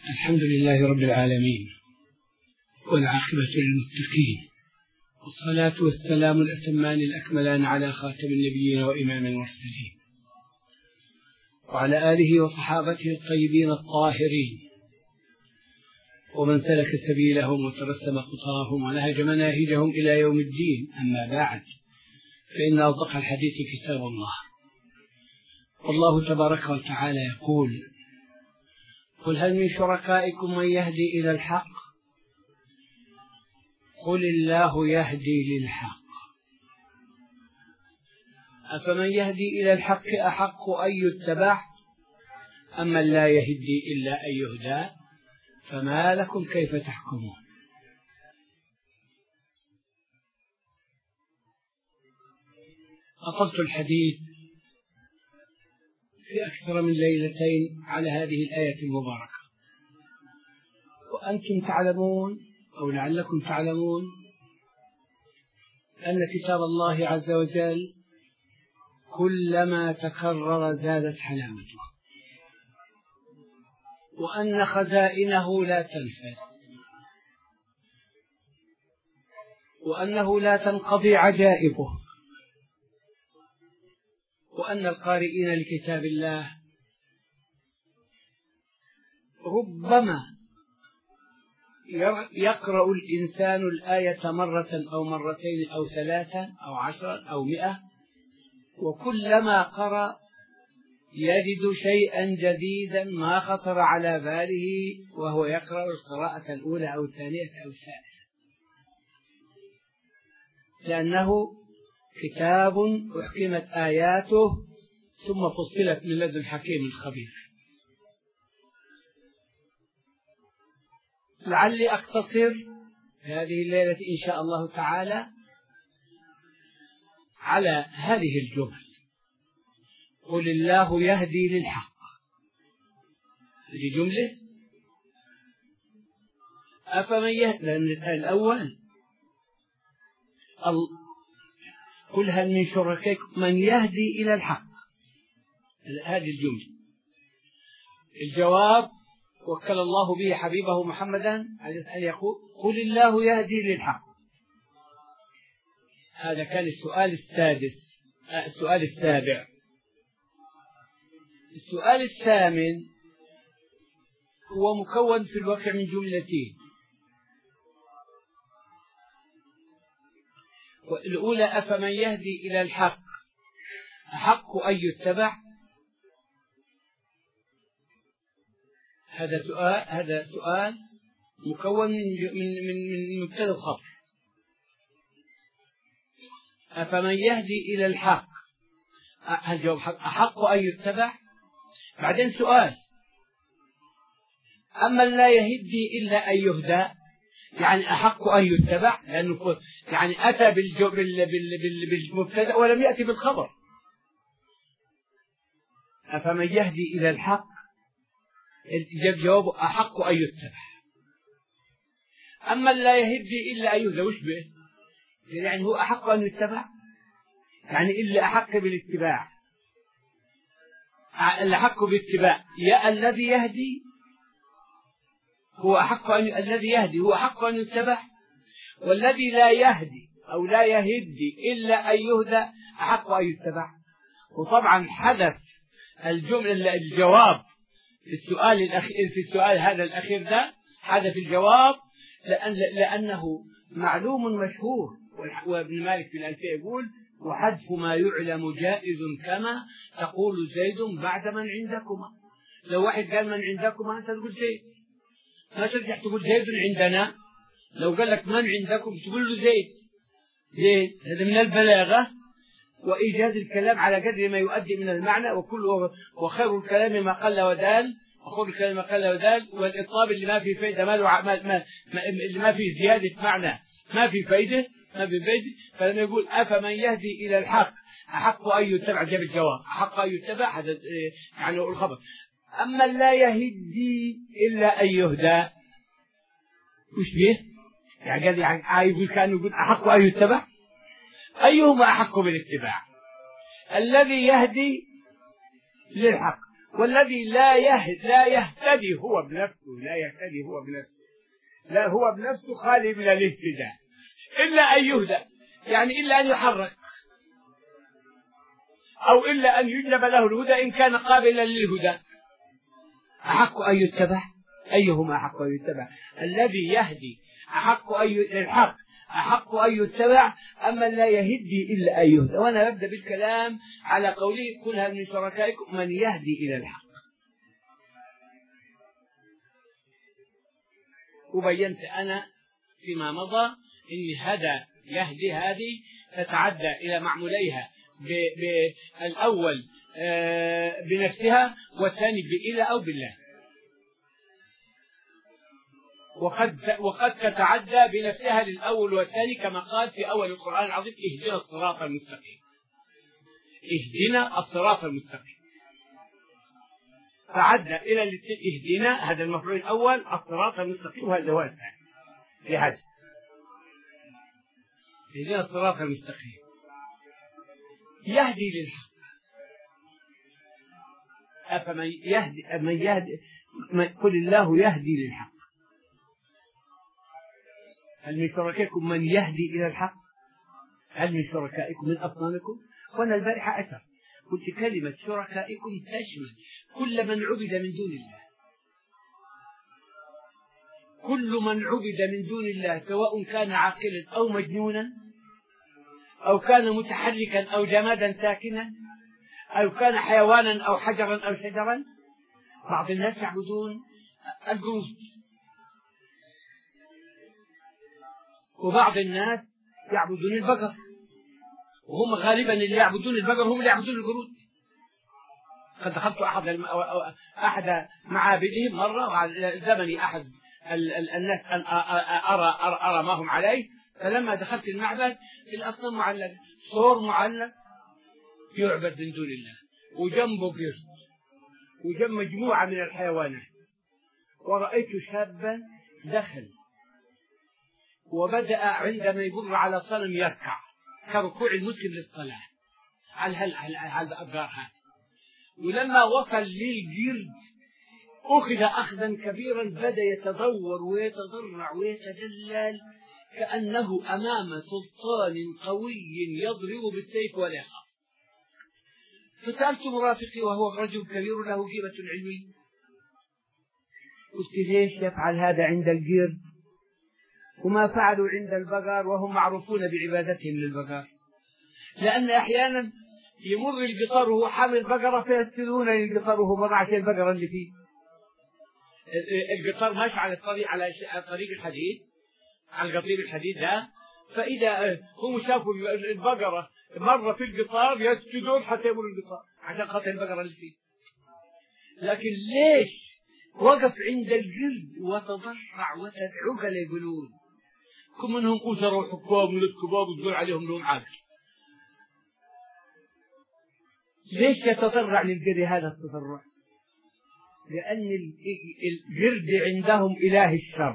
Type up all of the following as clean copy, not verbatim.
الحمد لله رب العالمين، والعاقبة للمتقين، والصلاة والسلام الأتمان الأكملان على خاتم النبيين وإمام المرسلين، وعلى آله وصحابته الطيبين الطاهرين، ومن سلك سبيلهم وترسم خطاهم ونهج مناهجهم إلى يوم الدين. أما بعد، فإن أصدق الحديث كتاب الله، والله تبارك وتعالى يقول: قل هل من شركائكم من يهدي إلى الحق؟ قل الله يهدي للحق، أفمن يهدي إلى الحق أحق أن يتبع أم من لا يهدي إلا أن يهدى؟ فما لكم كيف تحكمون؟ أطلت الحديث في أكثر من ليلتين على هذه الآية المباركة، وأنتم تعلمون أو لعلكم تعلمون أن كتاب الله عز وجل كلما تكرر زادت حلاوته، وأن خزائنه لا تنفد، وأنه لا تنقضي عجائبه، وأن القارئين لكتاب الله ربما يقرأ الإنسان الآية مرة أو مرتين أو ثلاثة أو 10 أو 100، وكلما قرأ يجد شيئا جديدا ما خطر على باله وهو يقرأ القراءة الأولى أو الثانية أو الثالثة، لأنه كتاب أحكمت آياته ثم فصلت من لدن حكيم خبير. لعلي أقتصر هذه الليلة إن شاء الله تعالى على هذه الجمل: قل الله يهدي للحق. هذه جملة أفمن يهدي الأول قل هل من شركائكم من يهدي إلى الحق. هذه الجملة. الجواب وكل الله به حبيبه محمدا أن يقول: قل الله يهدي للحق. هذا كان السؤال السابع. السؤال الثامن هو مكون في الواقع من جملتين: الأولى أفمن يهدي إلى الحق أحق أن يتبع. هذا سؤال مكون من مبتدأ وخبر. أفمن يهدي إلى الحق، الجواب أحق أن يتبع. بعدين سؤال: أما لا يهدي إلا أن يهدى، يعني أحق أن يتبع، لأنه يعني أتى بالمبتدأ ولم يأتي بالخبر. أفمن يهدي إلى الحق، الجواب أحق أن يتبع. أما لا يهدي إلا أن يهدى، وش به؟ يعني هو أحق أن يتبع، يعني إلا أحق بالاتباع. الأحق بالاتباع يا الذي يهدي هو أحق الذي يهدي هو أحق أن يتبع، والذي لا يهدي أو لا يهدي إلا أن يهدى أحق أن يتبع. وطبعا حدث الجواب في السؤال الأخير، في السؤال هذا الأخير ده حدث الجواب لأنه معلوم مشهور. وابن مالك في الألفية يقول: وحذف ما يعلم جائز كما تقول زيد بعد من عندكما. لو واحد قال من عندكما أنت تقول زيد، ما ترجع تقول زيد عندنا. لو قال لك من عندكم تقول له زيد. هذا من البلاغة وإيجاد الكلام على قدر ما يؤدي من المعنى، وخير الكلام ما قل ودال، وخير الكلام ما قل ودال، والإطلاب اللي ما فيه فائدة اللي ما فيه زيادة معنى ما فيه فائدة. فلما يقول أفمن يهدي إلى الحق أحق أن يتبع، جاب الجواب أحق أن يتبع، هذا يعني الخبر. أما لا يهدي إلا أن يهدى، وش به؟ يعني يقول كأنه يقول أحق أن يتبع. أيهما أحق بالاتباع؟ الذي يهدي للحق والذي لا يهتدي هو بنفسه، لا هو بنفسه خالي من الاهتداء إلا أن يهدى، يعني إلا أن يحرك، أو إلا أن يجلب له الهدى إن كان قابلا للهدى. أحق أن يتبع، أيهما أحق أن يتبع؟ الذي يهدي الحق أحق أن يتبع، أما لا يهدي إلا أن يهدى. وأنا أبدأ بالكلام على قوله قل هل من شركائكم من يهدي إلى الحق. وبينت أنا فيما مضى إن هدى يهدي هذه تتعدى إلى معموليها بالأول بنفسها والثاني بإلى أو بالله، وقد تتعدى بنفسها للأول والثاني كما قال في أول القرآن العظيم اهدنا الصراط المستقيم، اهدنا الصراط المستقيم. تعدى إلى اهدنا، هذا المفعول الأول، الصراط المستقيم، وهذا هو الثاني لهذا اهدنا الصراط المستقيم. يهدي للحق، أفمن يهدي قل الله يهدي للحق. هل من شركائكم من يهدي إلى الحق؟ هل من شركائكم من أصنامكم؟ وأنا البارحة أثر قلت كلمة شركائكم تشمل كل من عبد من دون الله، كل من عبد من دون الله، سواء كان عاقلا أو مجنونا، أو كان متحركا أو جمادا ساكنا، أو كان حيوانا أو حجرا أو شجرا. بعض الناس يعبدون الجروس، وبعض الناس يعبدون البقر، وهم غالبا اللي يعبدون البقر هم اللي يعبدون الجرود. قد دخلت أحد معابدهم مرة، وعلى زمني أحد الناس أن أرى ما هم عليه، فلما دخلت المعبد الأصنام معلقة، صور معلق يعبد من دون الله، وجنبه قرد، وجنب مجموعة من الحيوانات. ورأيت شابا دخل وبدأ عندما يمر على صنم يركع كركوع المسلم للصلاة على الأبقار هذه، ولما وصل للجرد أخذ أخذا كبيرا، بدأ يتدور ويتضرع ويتدلل كأنه أمام سلطان قوي يضرب بالسيف ولا يخاف. فسألت مرافقي وهو رجل كبير له قيمة علمية، قلت ليش يفعل هذا عند الجرد وما فعلوا عند البقر وهم معروفون بعبادتهم للبقر؟ لأن أحيانا يمر القطار وهو حامل بقرة فيسجدون للقطار وهو مر عشان البقرة اللي فيه. القطار ماشي على الطريق، على طريق الحديد، على القطير الحديد ده، فإذا هم شافوا البقرة مرة في القطار يسجدون حتى يمر القطار عشان خاطر البقرة اللي فيه. لكن ليش وقف عند الجلد وتضرع وتدعو قال يقولون كم منهم أسر وحكام ولد كباب وتقول عليهم لهم عاقل؟ ليش يتضرع للجرد هذا التضرع؟ لأن الجرد عندهم إله الشر.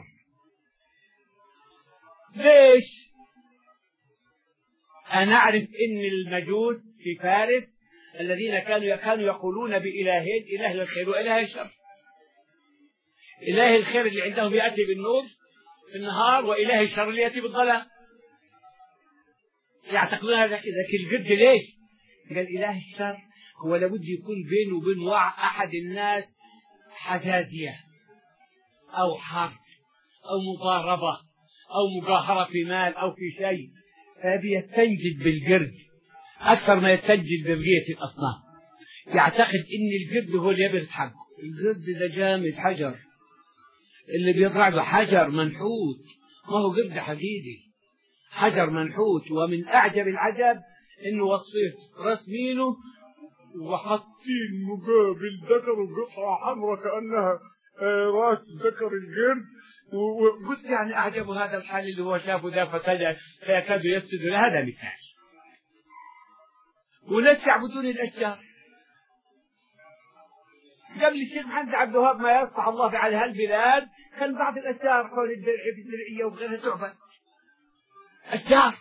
ليش؟ أنا أعرف إن المجوس في فارس الذين كانوا يقولون بإلهين، إله الخير وإله الشر. إله الخير اللي عندهم يأتي بالنور في النهار، وإله الشر اللي يأتي بالظلام. يعتقدون هذا كذا. الجرد ليش؟ قال إله الشر هو لابد يكون بينه وبين أحد الناس حزازية أو حرب أو مضاربة أو مجاهرة في مال أو في شيء، فبيستنجد بالجرد أكثر ما يستنجد ببقية الأصنام. يعتقد إن الجرد هو اللي يبرز حقه. الجرد ده جامد حجر، اللي بيطلع له حجر منحوت، ما هو جرد حديدي، حجر منحوت. ومن أعجب العجب إنه رسمينه وحاطين مقابل ذكر قطعة حمراء كأنها راس ذكر الجرد. وقلت يعني أعجب هذا الحال اللي هو شافه ده فيكاد يسجد لهذا مثال. وناس يعبدون الأشجار. قبل الشيخ محمد عبد الوهاب ما يفتح الله في على هالبلاد كان بعض الأشجار حول الدرعية وغيرها تعبد أشجار.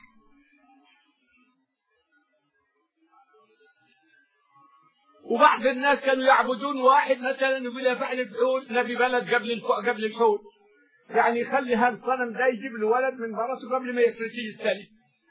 وبعض الناس كانوا يعبدون واحد مثلا يقول له فعل الفحول نبي بلد قبل الفحول، يعني يخلي هذا الصنم ده يجيب له ولد من براسه قبل ما يجي الثاني.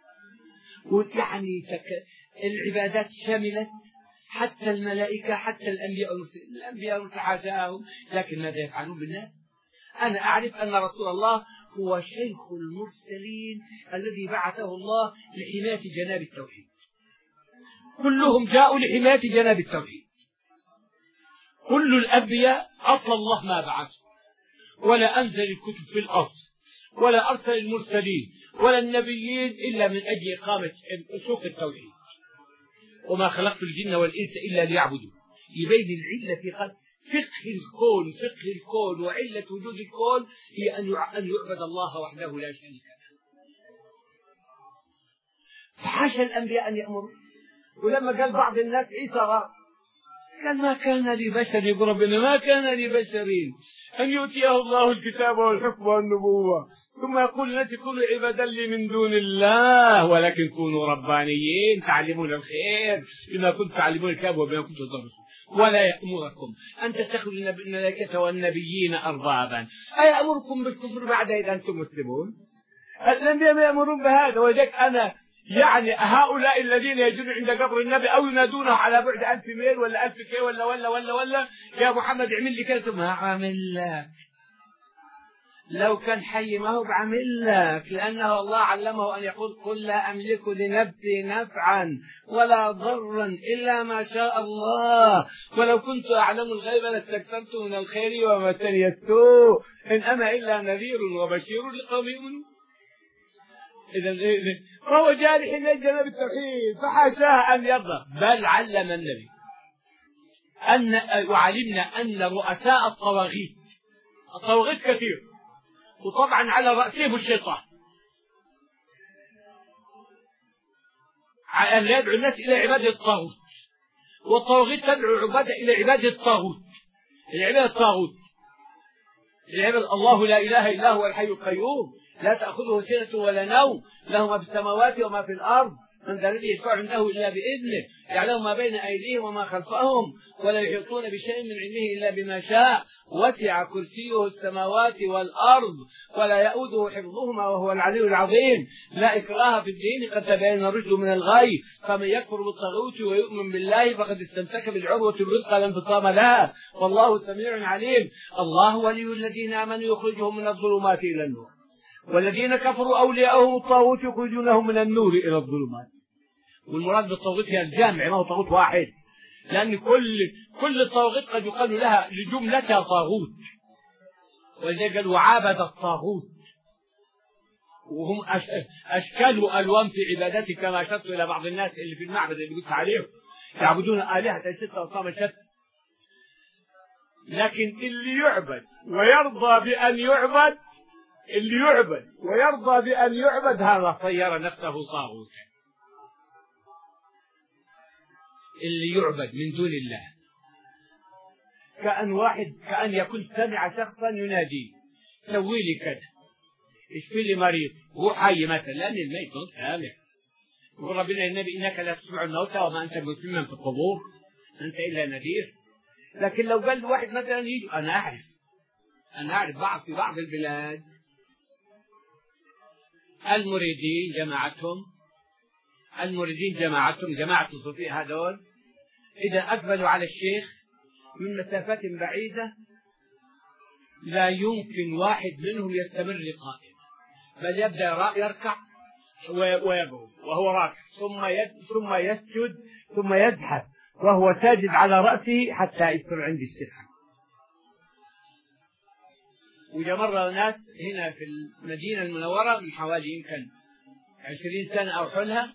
ويعني العبادات شملت حتى الملائكة حتى الأنبياء حاشاهم، لكن ماذا يفعلون بالناس؟ أنا أعرف أن رسول الله هو شيخ المرسلين الذي بعثه الله لحماية جناب التوحيد، كلهم جاءوا لحماية جناب التوحيد، كل الأنبياء أصل الله ما بعث ولا أنزل الكتب في الأرض ولا أرسل المرسلين ولا النبيين إلا من أجل إقامة سوق التوحيد. وما خلقت الجن والإنس إلا ليعبدوا، يبين العلة في خلق فقه الكون وعلة وجود الكون هي أن يعبد الله وحده لا شريك له. فحاشا الأنبياء أن يأمروا. ولما قال بعض الناس عيسى قال ما كان لبشر، يقول ربنا ما كان لبشر أن يؤتيه الله الكتاب والحكم والنبوة ثم يقول الناس كونوا عبادا لي من دون الله ولكن كونوا ربانيين تعلمون الخير بما كنتم تعلمون الكتاب وبما كنتم تدرسون ولا يأمركم أن تتخذوا الملائكة والنبيين أربابا أيأمركم بالكفر بعد إذا أنتم مسلمون؟ الأنبياء ما يأمرون بهذا. وذلك أنا يعني هؤلاء الذين يجون عند قبر النبي أو ينادونه على بعد 1000 ميل ولا 1000 كي ولا يا محمد اعمل لي كذا، ما عمل لك. لو كان حي ما هو بعمل لك، لأنه الله علمه أن يقول قل لا أملك لنفسي نفعا ولا ضرا إلا ما شاء الله ولو كنت أعلم الغيب لاستكثرت من الخير وما مسني السوء إن أنا إلا نذير وبشير لقوم يؤمنون. إذا فهو جارح من جناب التوحيد فحاشاه أن يرضى، بل علم النبي وعلمنا أن رؤساء الطواغيت كثير، وطبعا على رأسهم الشيطان، أن يدعو الناس إلى عبادة الطاغوت، والطواغيت تدعو عبادة إلى عبادة الطاغوت، العبادة الله لا إله إلا هو الحي القيوم لا تأخذه سنة ولا نوم له ما في السماوات وما في الأرض من ذا الذي يشفع عنده إلا بإذنه يعلم ما بين أيديهم وما خلفهم ولا يحيطون بشيء من علمه إلا بما شاء وسع كرسيه السماوات والأرض ولا يؤوده حفظهما وهو العلي العظيم. لا إكراه في الدين قد تبين الرشد من الغي فمن يكفر بالطاغوت ويؤمن بالله فقد استمسك بالعروة الوثقى لا انفصام لها والله سميع عليم. الله ولي الذين آمنوا يخرجهم من الظلمات إلى النور والذين كفروا أولياءهم الطاغوت يخرجونهم من النور إلى الظلمات. والمراد بالطاغوت هي الجامع ما هو طاغوت واحد، لأن كل الطواغيت قد يقال لها لجملتها طاغوت، ولذلك قالوا عابد الطاغوت وهم أشكال وألوان في عبادته كما أشرت إلى بعض الناس اللي في المعبد اللي قلت عليهم يعبدون آلهة شتى وصام شتى. لكن اللي يعبد ويرضى بأن يعبد هذا صير نفسه طاغوت. اللي يعبد من دون الله كأن يكون سمع شخصا ينادي سوي لي كذا اشفي لي مريض هو حي مثلا لأن الميت مو سامع. يقول ربنا النبي إنك لا تسمع الموتى وما أنت مسلما في القبور أنت إلا نذير. لكن لو قال واحد مثلا يجي أنا أعرف في بعض البلاد المريدين جماعتهم جماعة الصوفية هذول إذا أقبلوا على الشيخ من مسافات بعيدة لا يمكن واحد منهم يستمر قائما بل يبدأ يركع ويقعد وهو راكع ثم يسجد ثم يزحف وهو ساجد على رأسه حتى يصير عند الشيخ. وإذا مر ناس هنا في المدينة المنورة من حوالي يمكن 20 سنة أو حولها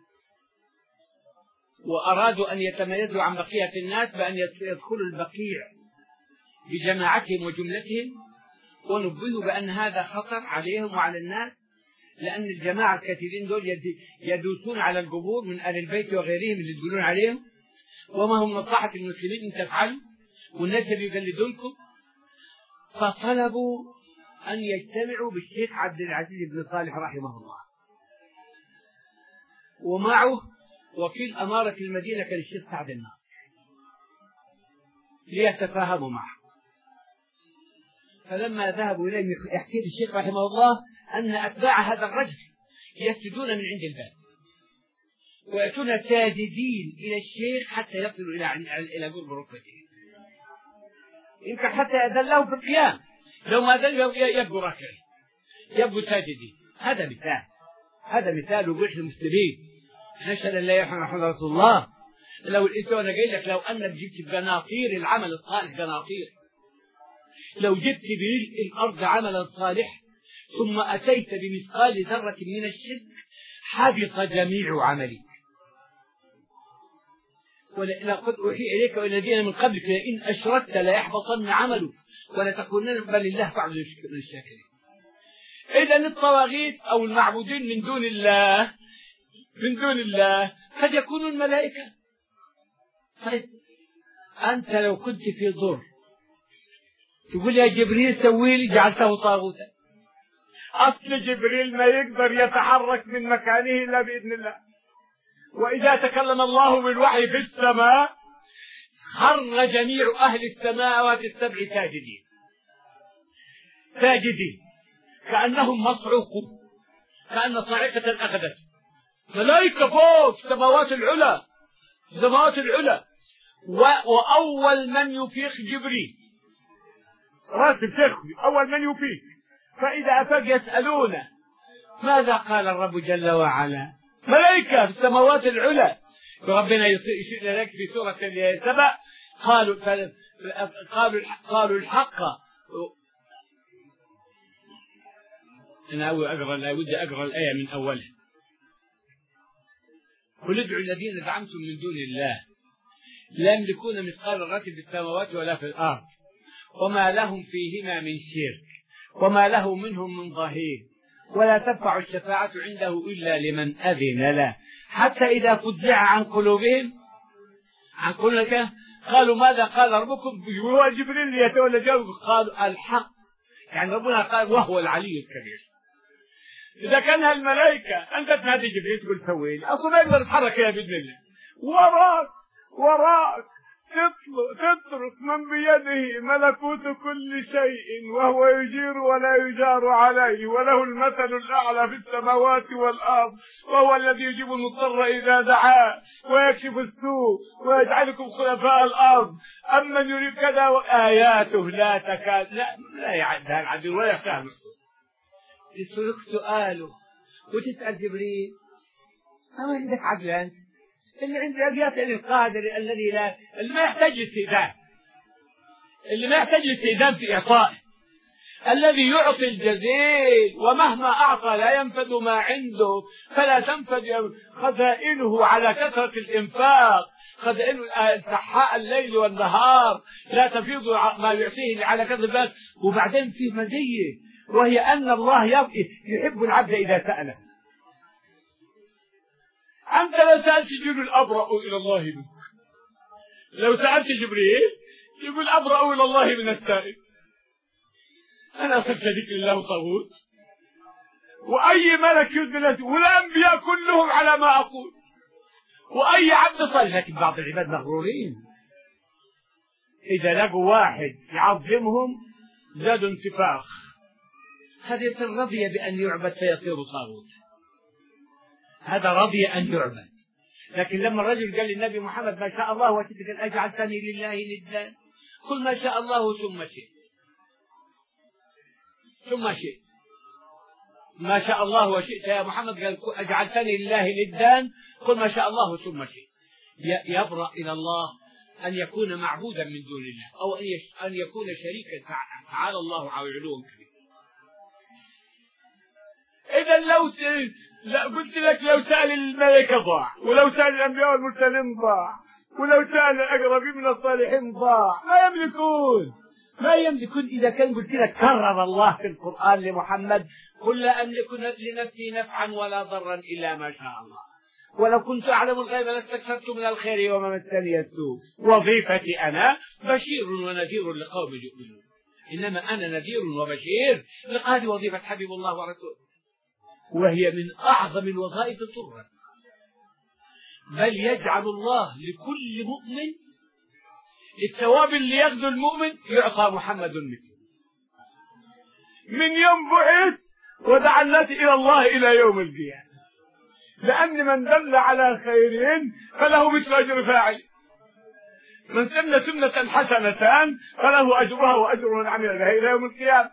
وأرادوا أن يتميزوا عن بقية الناس بأن يدخلوا البقيع بجماعتهم وجملتهم ونبهوا بأن هذا خطر عليهم وعلى الناس لأن الجماعة الكثيرين دول يدوسون على القبور من أهل البيت وغيرهم اللي تقولون عليهم وما هم مصلحة المسلمين إن تفعلوا والناس يقلدونكم. فطلبوا أن يجتمعوا بالشيخ عبد العزيز بن صالح رحمه الله ومعه وكيل أمارة المدينة كان الشيخ سعد الناصر ليتفاهموا معه. فلما ذهبوا إليه يحكي الشيخ رحمه الله أن أتباع هذا الرجل يسجدون من عند الباب ويأتون ساجدين إلى الشيخ حتى يصلوا إلى قرب ركبته، يمكن حتى يذلوا في القيام، لو ما ذلوا يبقوا راكعين يبقوا ساجدين. هذا مثال وضوح للمسلمين. نشهد أن لا إله إلا الله محمد رسول الله. لو الإنسان أنا قايل لك لو أنك جبت بقناطير العمل الصالح، قناطير، لو جبت برزق الأرض عملا صالح ثم أتيت بمثقال ذرة من الشرك حبط جميع عملك. ولقد أوحي إليك والذين من قبلك لئن أشركت ليحبطن عملك ولتكونن بل الله فاعبد من الشاكرين. إذن الطواغيت أو المعبودين من دون الله قد يكونوا الملائكة. طيب أنت لو كنت في ضر تقول يا جبريل سوي لي، جعلته طاغوتا. أصل جبريل ما يقدر يتحرك من مكانه إلا بإذن الله. وإذا تكلم الله بالوحي في السماء خر جميع أهل السماوات السبع ساجدين كأنهم مصعوقون، كأن صاعقة أخذت. ملائكة فوق السماوات العلى وأول من يفيق جبريل، راتب تخفي أول من يفيق، فإذا أفاق يسألون ماذا قال الرب جل وعلا؟ ملائكة في السماوات العلى. ربنا يشير لك في سورة سبأ قالوا الحق. أنا ودي أقرأ الآية من أولها. قل ادعوا الذين زعمتم من دون الله لا يملكون مثقال ذرة في السماوات ولا في الأرض وما لهم فيهما من شرك وما له منهم من ظهير ولا تنفع الشفاعة عنده إلا لمن أذن له حتى إذا فزع عن قلوبهم قالوا ماذا قال ربكم؟ هو جبريل يتولى جاوب، قالوا الحق، يعني ربنا قال وهو العلي الكبير. إذا كان الملائكة أنت تنادي جبريل تقول سوي لي، أصلا ما يقدر يتحرك يا بإذن الله. وراك تترك من بيده ملكوت كل شيء وهو يجير ولا يجار عليه وله المثل الأعلى في السماوات والأرض، وهو الذي يجيب المضطر إذا دعاه ويكشف السوء ويجعلكم خلفاء الأرض أمن يريد كذا آياته لا تكاد لا يعدها العدل ولا يفهم السوء. يسألك سؤاله وتسأل جبريل ما عندك عقل أنت؟ اللي عنده يسأل القادر الذي اللي ما يحتاج استئذان في إعطائه، الذي يعطي الجزيل ومهما أعطى لا ينفد ما عنده، فلا تنفد خزائنه على كثرة الإنفاق، خزائن سحاء الليل والنهار لا تفيض ما يعطيه على كثرة الإنفاق. وبعدين في مزية وهي أن الله يحب العبد إذا سأله. أنت لو سألت جبريل أبرأ إلى الله منك، لو سألت جبريل يقول أبرأ إلى الله من السائل. أنا صرت شريك لله طاغوت، وأي ملك يذل والأنبياء كلهم على ما أقول، وأي عبد صالح. لكن بعض العباد مغرورين، إذا لقوا واحد يعظمهم زادوا انتفاخ، هذا رضي بأن يعبد فيصير طاغوت، هذا رضي أن يعبد. لكن لما الرجل قال للنبي محمد ما شاء الله وشئت أن أجعلتني لله ندا، قل ما شاء الله ثم شئت ما شاء الله وشئت يا محمد، قال أجعلتني لله ندا، قل ما شاء الله ثم شئت. يبرأ إلى الله أن يكون معبودا من دون الله أو أن يكون شريكا، تعالى الله عن علو كبير. إذا قلت لك لو سأل الملائكة ضاع، ولو سأل الأنبياء والمرسلين ضاع، ولو سأل الأقربين من الصالحين ضاع. ما يملكون. إذا كان قلت لك كرر الله في القرآن لمحمد قل لا أملك لنفسي نفعا ولا ضرا إلا ما شاء الله، ولو كنت أعلم الغيب لاستكثرت من الخير وما مسني السوء. وظيفتي أنا بشير ونذير لقوم يؤمنون، إنما أنا نذير وبشير. لقد وظيفة حبيب الله ورسوله، وهي من أعظم الوظائف طرا. بل يجعل الله لكل مؤمن الثواب اللي ياخذه المؤمن يعطى محمد مثله من يوم بعث ودعا الناس إلى الله إلى يوم القيامة، لأن من دل على خير فله مثل أجر فاعل، من سن سنة حسنة فله أجرها وأجر من عمل بها إلى يوم القيامة.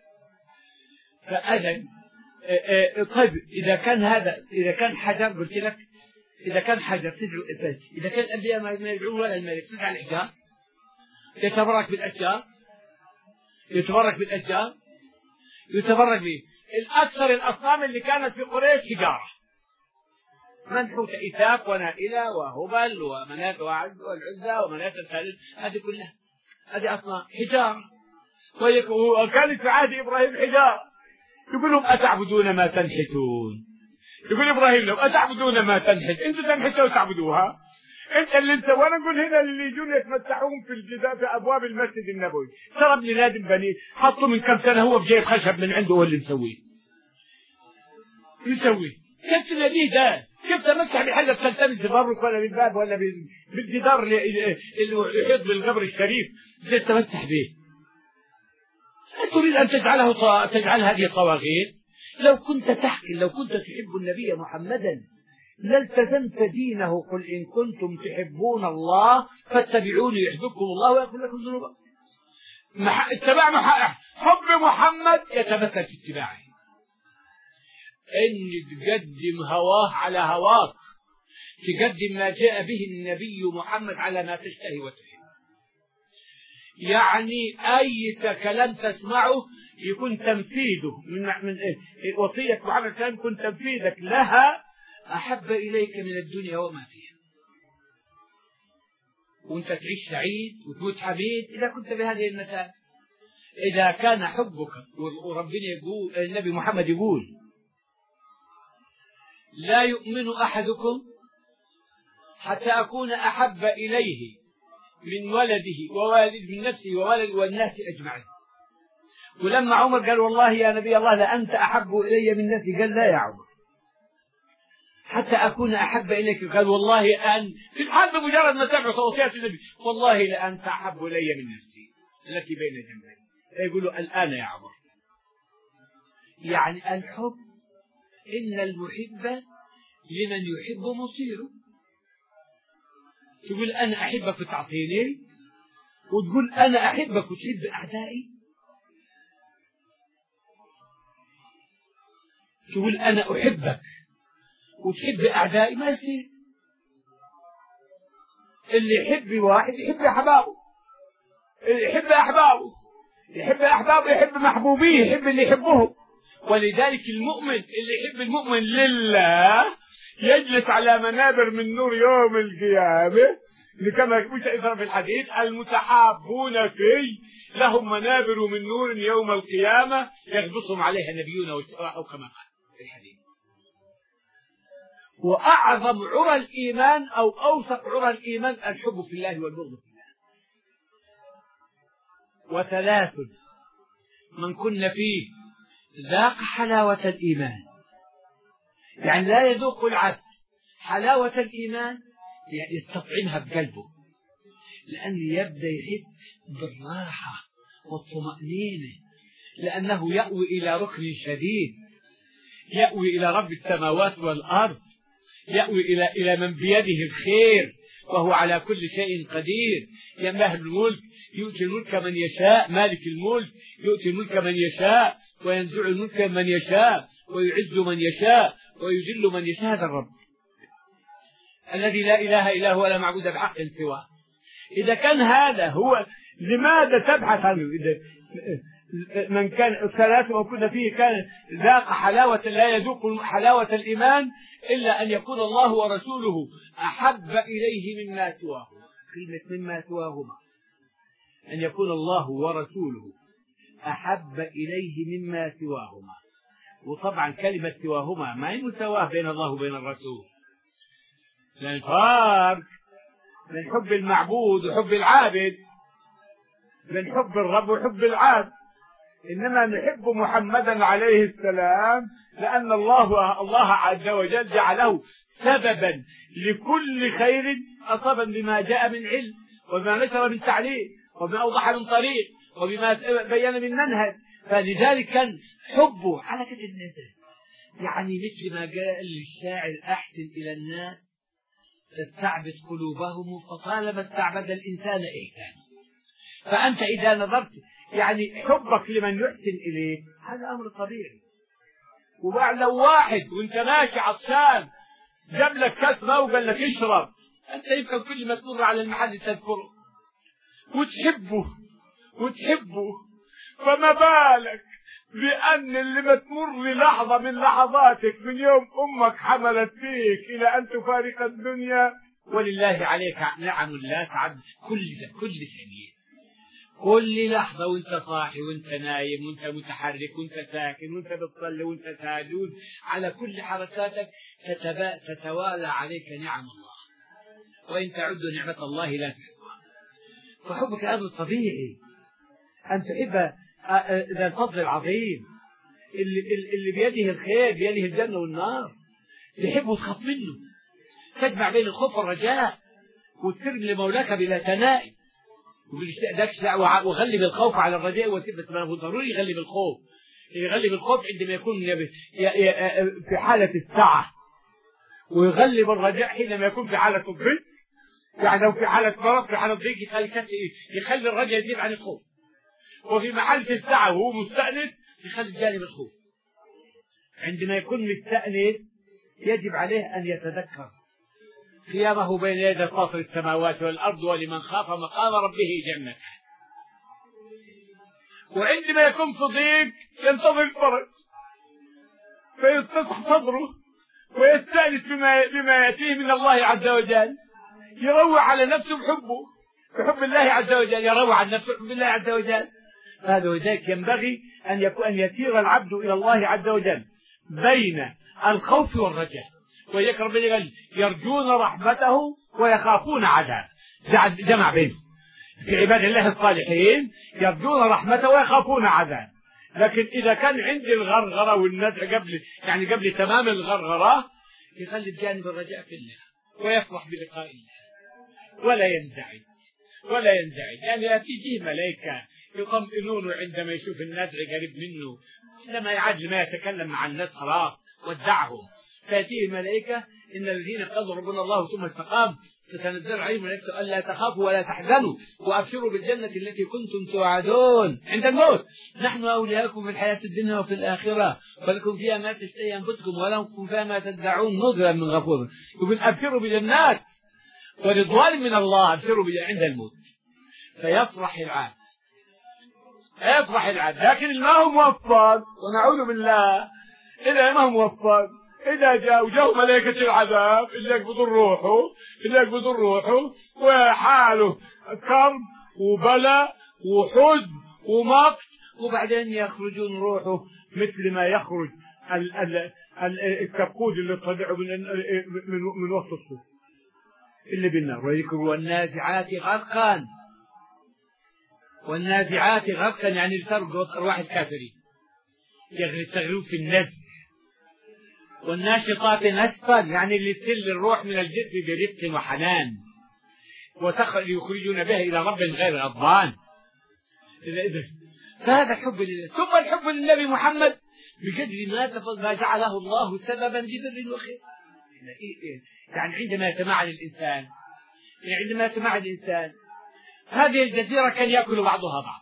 فأذن طيب إذا كان حجر، قلت لك إذا كان حجر تدعو إفاد، إذا كان الأنبياء ما يدعون ولا الملك تدعو الحجار، يتبرك بالأشجار، يتبرك به. الأكثر الأصنام اللي كانت في قريش حجارة، منحوت إساف ونائلة وهبل ومناة والعزى ومناة الثالث، هذه كلها هذه أصنام حجارة. وكانت في عهد إبراهيم حجارة. يقول لهم أتعبدون ما تنحتون؟ يقول إبراهيم لهم أتعبدون ما تنحت؟ أنتم تنحتوا وتعبدوها، أنت اللي أنت. وأنا أقول هنا اللي يجون يتمتعون في الجدار في أبواب المسجد النبوي، ترى ابن نادم بني حطوا من كم سنة هو بجيب خشب من عنده هو اللي مسويه. كيف تناديه ده؟ كيف تمسح بحلة تلتمس تبرك ولا بالباب ولا بالجدار اللي يحيط بالقبر الشريف زي تمسح به؟ تريد أن تجعل هذه طواغيت؟ لو كنت تحب النبي محمدا لالتزمت دينه. قل إن كنتم تحبون الله فاتبعوني يحببكم الله ويغفر لكم ذنوبكم. اتباع حب محمد يتمثل في اتباعه، إن تقدم هواه على هواك، تقدم ما جاء به النبي محمد على ما تشتهي وتحب. يعني أي كلام تسمعه يكون تنفيذه من وصية محمد كان يكون تنفيذك لها أحب إليك من الدنيا وما فيها، وأنت تعيش سعيد وتموت حميد إذا كنت بهذه المسائل. إذا كان حبك، وربنا يقول، النبي محمد يقول لا يؤمن أحدكم حتى أكون أحب إليه من ولده ووالد من نفسه وولده والناس أجمعين. ولما عمر قال والله يا نبي الله لأنت أحب إلي من نفسي، قال لا يا عمر حتى أكون أحب إليك، قال والله أن في الحال بمجرد ما تبع توصيات النبي والله لأنت أحب إلي من نفسي التي بين جنبي. فيقولوا الآن يا عمر. يعني الحب إن المحب لمن يحب مصيره. تقول أنا أحبك وتعصيني، وتقول أنا أحبك وتحب أعدائي. تقول أنا أحبك وتحب أعدائي، ما يصير. اللي يحب واحد يحب أحبابه، اللي يحب أحبابه يحب محبوبيه، يحب اللي يحبه. ولذلك المؤمن اللي يحب المؤمن لله يجلس على منابر من نور يوم القيامة، كما يقول في الحديث المتحابون فيه لهم منابر من نور يوم القيامة يغبطهم عليها نبيون أو كما قال في الحديث. وأعظم عرى الإيمان أو أوثق عرى الإيمان الحب في الله والبغض في الله. وثلاث من كن فيه ذاق حلاوة الإيمان. يعني لا يذوق العبد حلاوة الإيمان يعني يستطعمها بقلبه، لأن يبدأ يحس بالراحة والطمأنينة، لأنه يأوي إلى ركن شديد، يأوي إلى رب السماوات والأرض، يأوي إلى من بيده الخير وهو على كل شيء قدير. يملأ الملك، يؤتي الملك من يشاء، مالك الملك يؤتي الملك من يشاء وينزع الملك من يشاء ويعز من يشاء ويذل من يشاء. هذا الرب الذي لا إله إلا هو، لا معبود بحق سواه. إذا كان هذا هو، لماذا تبحث عنه؟ من كان ثلاثة وكنا فيه كان ذاق حلاوة، لا يذوق حلاوة الإيمان إلا أن يكون الله ورسوله أحب إليه مما سواه. كلمة مما سواهما، أن يكون الله ورسوله أحب إليه مما سواهما. وطبعا كلمة سواهما ما هي مساواة بين الله وبين الرسول، لأن فرق من حب المعبود وحب العابد، من حب الرب وحب العابد. إنما نحب محمدا عليه السلام لأن الله عز وجل جعله سببا لكل خير أصابا بما جاء من علم، وبما نشر من تعليم وبما أوضح من طريق وبما بين من منهج. فلذلك كان حبه على كده الناس، يعني مثل ما قال للشاعر: أحسن إلى الناس تستعبد قلوبهم فطالما استعبد الإنسان إحسانا. فأنت إذا نظرت يعني حبك لمن يحسن إليك هذا أمر طبيعي. وبعد لو واحد وانت ماشي عطشان جاب لك كاس ماء وقال لك اشرب، أنت يمكن كل ما تمر على المحل تذكره وتحبه، فما بالك بأن اللي ما تمر لحظة من لحظاتك من يوم أمك حملت فيك إلى أن تفارق الدنيا، ولله عليك نعم لا تعد كل ثانية، كل لحظة وانت صاحي وانت نايم وانت متحرك وانت ساكن وانت بتصلي وانت ساجد، على كل حركاتك تتوالى عليك نعم الله، وإن تعدوا نعمة الله لا تحصوها. فحبك أمر طبيعي أن تحب ذا الفضل العظيم اللي بيده الخير بيده الجنة والنار، تحبه وتخاف منه، تجمع بين الخوف والرجاء وترمي لمولاك بلا تنائي وغلب الخوف على الرجاء وتبت ما هو ضروري يغلب الخوف عندما يكون في حالة السعة، ويغلب الرجاء حينما يكون في حالة الضيق. يعني لو في حالة مرض في حالة ضيق يخلي الرجاء يزيد عن الخوف، وفي محل السعة وهو مستأنس يخلي جانب الخوف. عندما يكون مستأنس يجب عليه أن يتذكر قيامه بين يدي فاطر السماوات والأرض ولمن خاف مقام ربه جنتان. وعندما يكون في ضيق ينتظر الفرج فيتسع صدره ويستأنس بما يأتيه من الله عز وجل، يروع على نفسه بحب الله عز وجل، يروع عن نفسه بحب الله عز وجل. هذا وذاك ينبغي أن يسير العبد إلى الله عز وجل بين الخوف والرجاء. وياك ربنا قال: يرجون رحمته ويخافون عذابه، جمع بينه في عباد الله الصالحين، يرجون رحمته ويخافون عذابه. لكن إذا كان عندي الغرغرة والنزع قبل تمام الغرغرة يخلي بجانب الرجاء في الله ويفرح بلقاء الله ولا ينزعج يعني تجيه ملائكة يطمئنونه عندما يشوف النزع قريب منه، لما يعد ما يتكلم مع الناس خلاص ودعهم. فيأتيه الملائكة: إن الذين قالوا ربنا الله ثم استقاموا تتنزل عليهم الملائكة ألا تخافوا ولا تحزنوا وأبشروا بالجنة التي كنتم توعدون عند الموت، نحن أولياؤكم في الحياة الدنيا وفي الآخرة ولكم فيها ما تشتهي أنفسكم ولكم فيها ما تدعون نزلا من غفور. يقول: أبشروا بالجنات ورضوان من الله، أبشروا عند الموت. فيفرح العبد، لكن ما هو موفق، ونعوذ بالله إذا ما هو موفق، إذا جاءوا ملائكة العذاب اللي يقبضوا روحه وحاله كرب وبلاء وحزن ومقت، وبعدين يخرجون روحه مثل ما يخرج الكبكود اللي طلعوا من وسط الصوف اللي بالنار. ويذكروا والنازعات غرقا يعني الفرق أرواح الكافرين يستغلون في النزع. والناشطات نشطا يعني اللي تسل الروح من الجسم برفق وحنان يخرجون بها إلى رب غير غضبان. فهذا الحب لله. ثم الحب للنبي محمد بقدر ما جعله الله سببا لبر وخير. يعني عندما يتمعن الإنسان هذه الجزيرة كان يأكل بعضها بعض،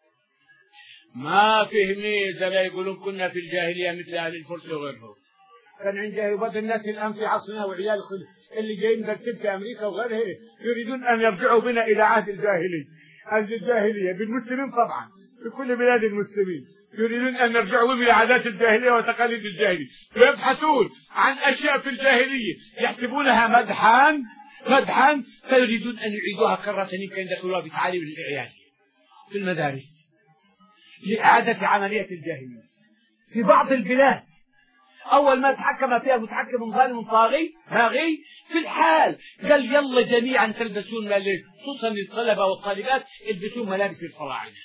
ما فيه ميزة. لا يقولون كنا في الجاهلية مثل أهل الفرس وغيرهم. كان عند بعض الناس الآن في عصرنا وعيال اللي جايين مكتب في أمريكا وغيرها يريدون أن يرجعوا بنا إلى عهد الجاهلية بالمسلمين طبعا في كل بلاد المسلمين، يريدون أن يرجعوا إلى عادات الجاهلية وتقاليد الجاهلية، ويبحثون عن أشياء في الجاهلية يحسبونها مدحا فيريدون أن يعيدوها كرة يمكن يدخلوها بتعاليم الإعياد في المدارس لإعادة عملية الجاهلية. في بعض البلاد أول ما تحكم فيها متحكم ظالم باغي في الحال قال: يلا جميعا تلبسون خصوصا الطلبة والطالبات البسون ملابس الفراعنة،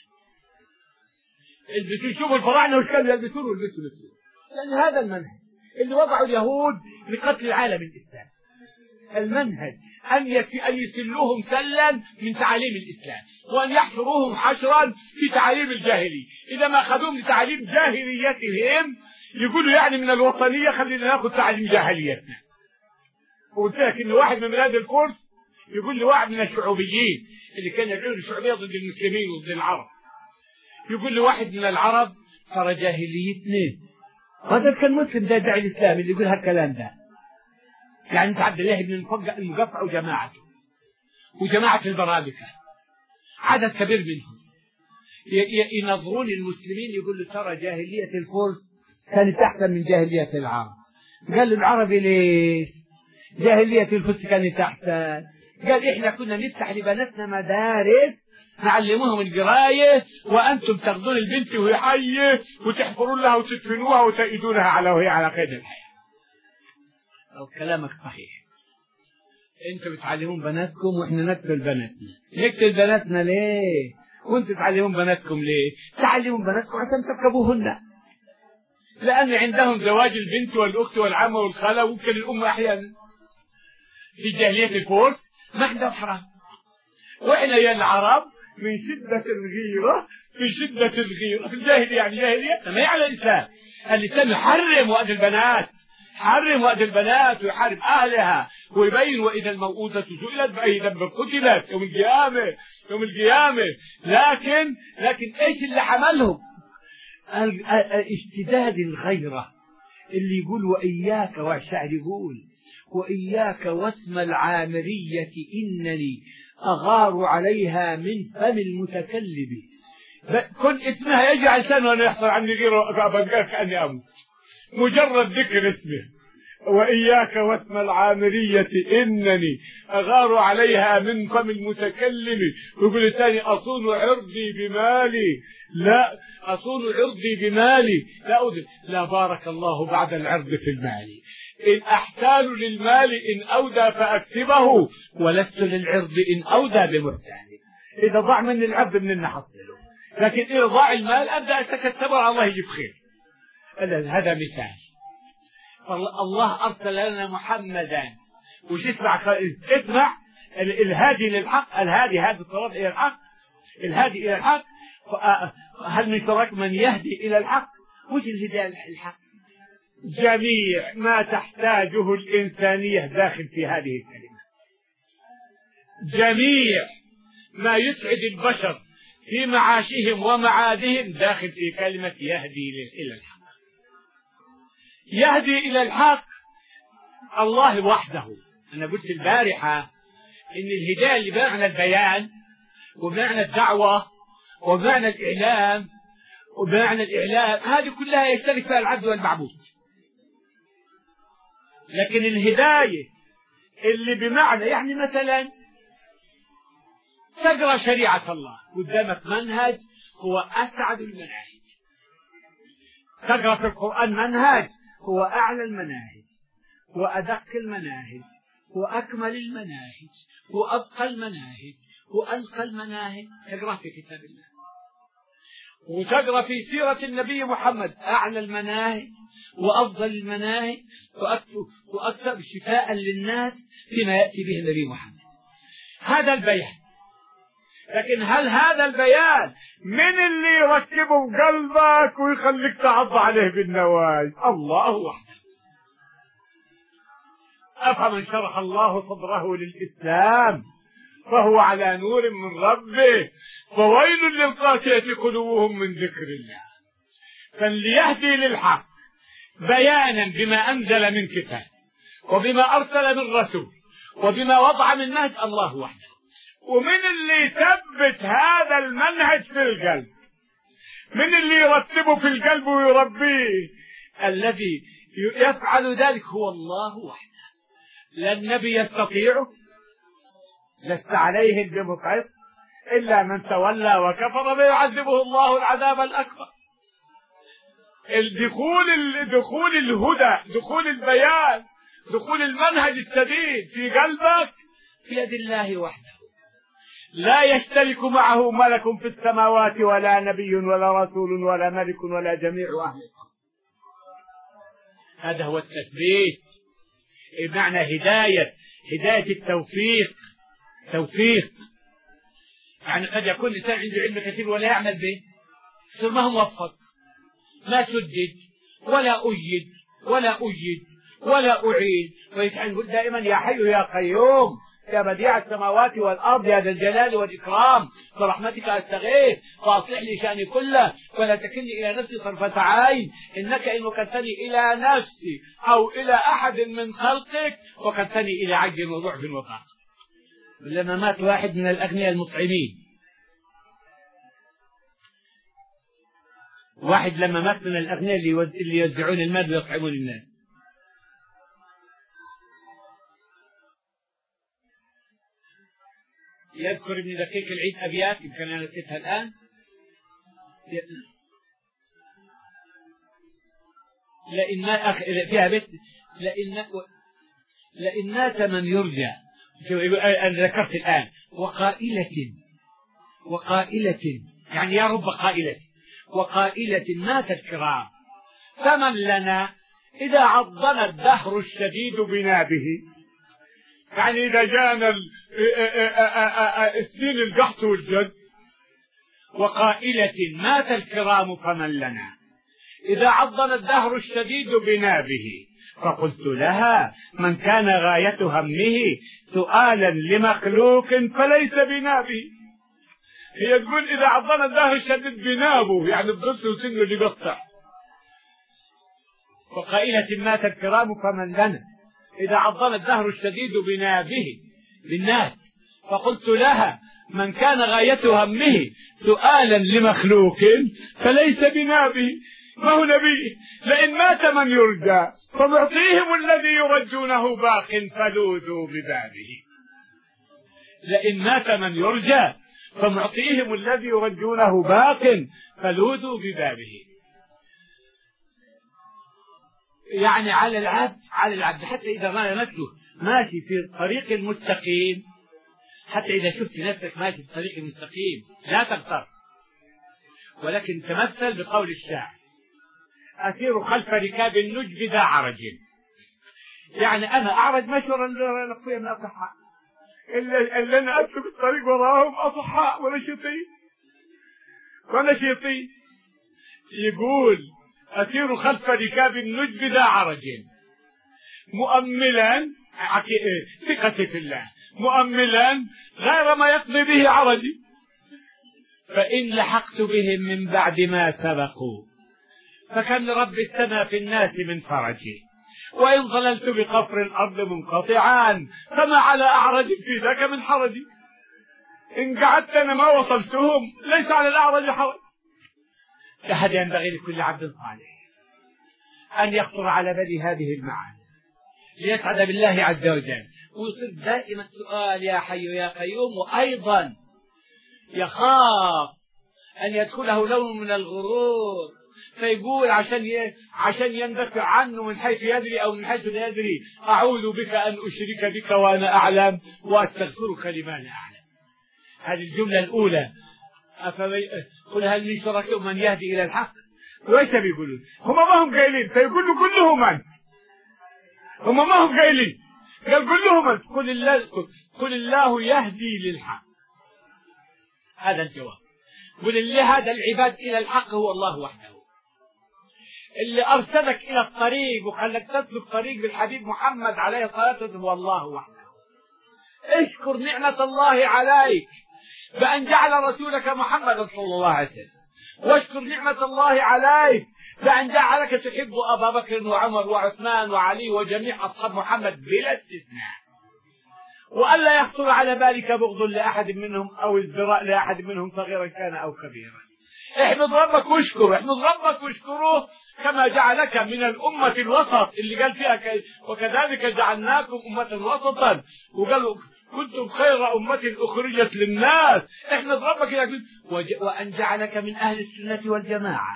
شوفوا الفراعنة وش كانوا يلبسون والبسوا مثله، لأن هذا المنهج اللي وضعه اليهود لقتل العالم الإسلامي. المنهج أن يسلوهم سلا من تعاليم الإسلام، وأن يحشروهم حشرا في تعاليم الجاهلية. إذا ما أخذوهم لتعاليم جاهليتهم يقولوا يعني من الوطنية خلينا ناخذ تعاليم جاهليتنا. وقلت لك إن واحد من بلاد الفرس يقول لي واحد من الشعوبيين اللي كان يدعون الشعوبية ضد المسلمين وضد العرب، يقول لي واحد من العرب ترى جاهليتنا. هذا كان مسلم ده يدعي الإسلام اللي يقول هالكلام ده. يعني أنت عبد الله بن المقفع وجماعته وجماعة البرابكة عدد كبير منهم ينظرون المسلمين يقول له ترى جاهلية الفرس كانت أحسن من جاهلية العرب. قال له العربي ليش؟ جاهلية الفرس كانت أحسن. قال إحنا كنا نفتح لبناتنا مدارس نعلموهم القراية وأنتم تاخذون البنت وهي حية وتحفرون لها وتدفنوها وتأيدونها على وهي على قيد الحياة. أو كلامك صحيح. أنتم بتعلمون بناتكم وإحنا نقتل بناتنا. نقتل بناتنا ليه؟ وأنتم تعلمون بناتكم ليه؟ تعلمون بناتكم عشان تركبوهن. لأن عندهم زواج البنت والأخت والعمة والخالة وممكن الأم أحيانا. في جاهلية الفرس ما عندهم حرام. وإحنا يا العرب من شدة الغيرة في الجاهلية يعني جاهلية ما على الإسلام. الإسلام يحرم وأد البنات، حرم وأد البنات ويحارب أهلها ويبين وإذا الموءودة سئلت بأي ذنب قتلت يوم القيامة. لكن إيش اللي حملهم؟ اشتداد الغيرة اللي يقول وإياك، والشاعر يقول وإياك واسم العامرية إنني أغار عليها من فم المتكلم. كن اسمها يجعل لسانه وأنا يحصل عني غيره أبقى كأني أموت مجرد ذكر اسمه. وإياك واسم العامرية إنني أغار عليها من فم المتكلم. ويقول الثاني أصون عرضي بمالي لا أدري لا بارك الله بعد العرض في المال. إن أحتال للمال إن أودى فأكسبه ولست للعرض إن أودى بمحتال. إذا ضاع من العرض من نحصله، لكن إذا ضاع المال أبدأ أتكسبه الله يجيب خير. هذا مثال. الله أرسل لنا محمدا وش اسمع الهادي للحق، هذا الصراط إلى الحق، الهادي إلى الحق. هل من شرك من يهدي إلى الحق؟ وش الهداية للحق؟ جميع ما تحتاجه الإنسانية داخل في هذه الكلمة. جميع ما يسعد البشر في معاشهم ومعادهم داخل في كلمة يهدي إلى الحق. يهدي إلى الحق الله وحده. أنا قلت البارحة إن الهداية اللي بمعنى البيان وبمعنى الدعوة وبمعنى الإعلام هذه كلها يشترك فيها العبد والمعبود. لكن الهداية اللي بمعنى يعني مثلا تقرأ شريعة الله قدامك منهج هو أسعد المناهج، تقرأ في القرآن منهج هو أعلى المناهج وأدق المناهج وأكمل المناهج وأبقى المناهج وأنقى المناهج. تقرأ في كتاب الله وتقرأ في سيرة النبي محمد أعلى المناهج وأفضل المناهج وأكثر شفاء للناس فيما يأتي به النبي محمد. هذا البيان. لكن هل هذا البيان من اللي يركبه بقلبك ويخليك تعض عليه بالنواجذ؟ الله وحده. أفمن شرح الله صدره للإسلام فهو على نور من ربه فويل للقاسية قلوبهم من ذكر الله. فليهدي للحق بيانا بما أنزل من كتاب وبما أرسل من رسول وبما وضع من نهج الله وحده. ومن اللي يثبت هذا المنهج في القلب، من اللي يرتبه في القلب ويربيه، الذي يفعل ذلك هو الله وحده. لا النبي يستطيعه، لست عليهم بمسيطر إلا من تولى وكفر فيعذبه الله العذاب الأكبر. دخول الهدى، دخول البيان، دخول المنهج السديد في قلبك في يد الله وحده. لا يشترك معه ملك في السماوات ولا نبي ولا رسول ولا ملك ولا جميع أهل الأرض. هذا هو التثبيت بمعنى هداية هداية التوفيق، توفيق. يعني قد يكون الإنسان عنده علم كثير ولا يعمل به، يصير ما هو موفق، ما سدد ولا أيد ولا أعيد. ويقول دائما يا حي يا قيوم يا بديع السماوات والأرض يا ذا الجلال والإكرام برحمتك أستغيث فأصلح لي شأني كله ولا تكلني إلى نفسي طرفة عين إنك إن وكلتني إلى نفسي أو إلى أحد من خلقك وكلتني إلى عجز وضعف وفقر. لما مات واحد من الأغنياء المطعمين، واحد لما مات من الأغنياء اللي يوزعون المال ويطعمون الناس، يذكر ابن دقيق العيد أبيات يمكن أنا نسيتها الآن. لئن ما فيها بيت لئن مات من يرجى، أنا ذكرت الآن وقائلة يعني يا رب قائلة وقائلة مات الكرام فمن لنا إذا عضنا الدهر الشديد بنا به. يعني إذا جاءنا السنين القحط والجد. وقائلة مات الكرام فمن لنا إذا عضنا الدهر الشديد بنا به. فقلت لها من كان غاية همه سؤالا لمخلوق فليس بنا به. هي تقول إذا عضنا الدهر الشديد بنابه يعني الضرس وسنه اللي بيقطع. وقائلة مات الكرام فمن لنا إذا عضنا الدهر الشديد بنا به بالناس. فقلت لها من كان غاية همه سؤالا لمخلوق فليس بنا به. ما هو نبي. لئن مات من يرجى فمعطيهم الذي يرجونه باق فلوذوا ببابه. لئن مات من يرجى فمعطيهم الذي يرجونه باق فلوذوا ببابه. يعني على العبد حتى إذا ما نفسه ماشي في الطريق المستقيم، حتى إذا شفت نفسك ماشي في الطريق المستقيم لا تغتر، ولكن تمثل بقول الشاعر أسير خلف ركاب النجب ذا عرج. يعني أنا أعرج مشورا لأخويا من أصحاء اللي أنا أسلك الطريق وراهم أصحاء ونشيطين. يقول أسير خلف ركاب النجب ذا عرج مؤملا ثقتي في الله مؤملا غير ما يقضي به عرجي. فإن لحقت بهم من بعد ما سبقوا فكان لرب السماء في الناس من فرجي. وإن ظللت بقفر الأرض منقطعا فما على أعرج في ذاك من حرجي. إن قعدت أنا ما وصلتهم ليس على الأعرج حرج. لهذا ينبغي لكل عبد صالح أن يخطر على باله هذه المعاني ليسعد بالله عز وجل ويصير دائما سؤال يا حي يا قيوم. وأيضا يخاف أن يدخله لون من الغرور فيقول عشان يندفع عنه من حيث يدري أو من حيث لا يدري أعوذ بك أن أشرك بك وأنا أعلم وأستغفرك لما لا أعلم. هذه الجملة الأولى. قل هل من شركاء من يهدي إلى الحق. وإيش بيقولون هم ما هم قايلين فيقولوا كلهم أنت. هم ما هم قايلين قال كلهم أنت. قل الله يهدي للحق. هذا الجواب. قل اللي هذا العباد إلى الحق هو الله وحده. اللي أرسلك إلى الطريق وخلك تسلك طريق بالحبيب محمد عليه الصلاة والسلام هو الله وحده. اشكر نعمة الله عليك بأن جعل رسولك محمدا صلى الله عليه وسلم. واشكر نعمة الله عليك بأن جعلك تحب أبا بكر وعمر وعثمان وعلي وجميع أصحاب محمد بلا استثناء. وألا يخطر على بالك بغض لأحد منهم أو ازدراء لأحد منهم صغيرا كان أو كبيرا. احمد ربك واشكروه كما جعلك من الأمة الوسط اللي قال فيها وكذلك جعلناكم أمة وسطا وقالوا كنتم خير أمة أخرجت للناس. احمد ربك وأن جعلك من أهل السنة والجماعة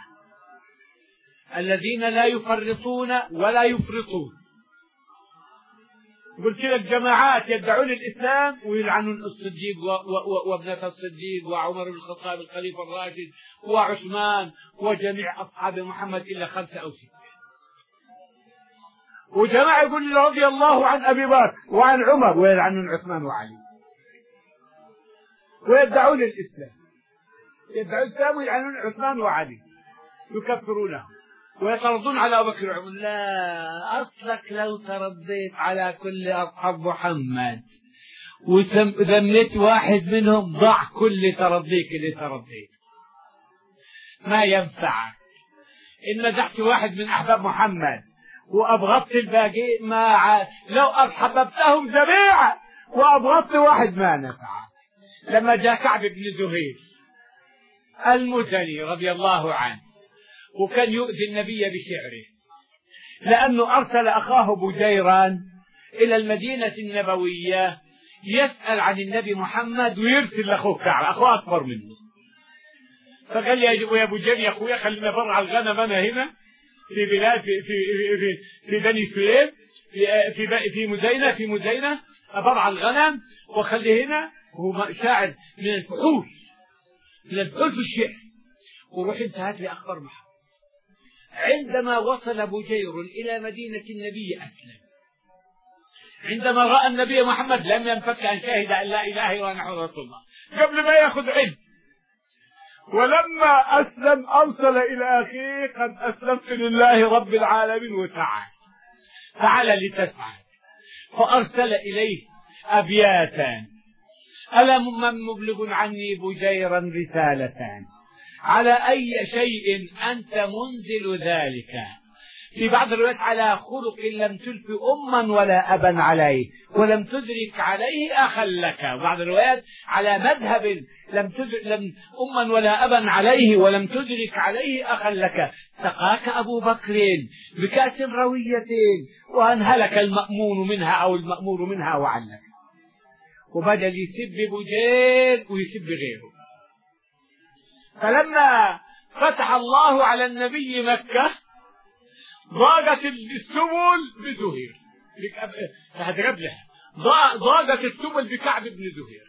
الذين لا يفرطون ولا يفرطون. قلت لك جماعات يدعون الإسلام ويلعنون الصديق وابنة الصديق وعمر بن الخطاب الخليفة الراشد وعثمان وجميع أصحاب محمد إلا 5 أو 6. وجماعة يقول رضي الله عن أبي بكر وعن عمر ويلعنون عثمان وعلي، ويدعون الإسلام، يدعون الإسلام ويلعنون عثمان وعلي، يكفرونه ويطردون على أبو بكر وعمر. لا، أصلك لو تربيت على كل أصحاب محمد وذميت واحد منهم ضع كل تربيك اللي تربيت، ما ينفعك. إن مدحت واحد من أحباب محمد وأبغضت الباقي لو أحببتهم جميعا وأبغضت واحد ما نفعك. لما جاء كعب بن زهير المزني رضي الله عنه وكان يؤذي النبي بشعره، لأنه أرسل أخاه بجيران إلى المدينة النبوية يسأل عن النبي محمد ويرسل لأخوه كعب، أخوه أكبر منه. فقال لي يا بجير يا أخويا خلينا برع الغنم أنا هنا في بلاد في بني سليم في مزينة أبرع الغنم وخلي هنا. هو شاعر من الفحول في الشعر. وروح انت هات لي أخبار محمد. عندما وصل بجير إلى مدينة النبي أسلم. عندما رأى النبي محمد لم ينفك أن شاهد أن لا إله إلا الله محمد رسول الله قبل ما يأخذ علم. ولما أسلم أرسل إلى أخيه قد أسلمت لله رب العالمين تعال لتسعد. فأرسل إليه أبياتا: ألا من مبلغ عني بجيرا رسالتان، على أي شيء أنت منزل ذلك. في بعض الروايات على خلق لم تلف أما ولا أبا عليه ولم تدرك عليه أخا لك. بعض الروايات على مذهب لم أما ولا أبا عليه ولم تدرك عليه أخا لك. سقاك أبو بكر بكأس روية وأنهلك المأمون منها أو المأمور منها وعلك. وبدأ يسب بجير ويسب غيره. فلما فتح الله على النبي مكة ضاقت السبل بزهير ضاقت السبل بكعب بن زهير.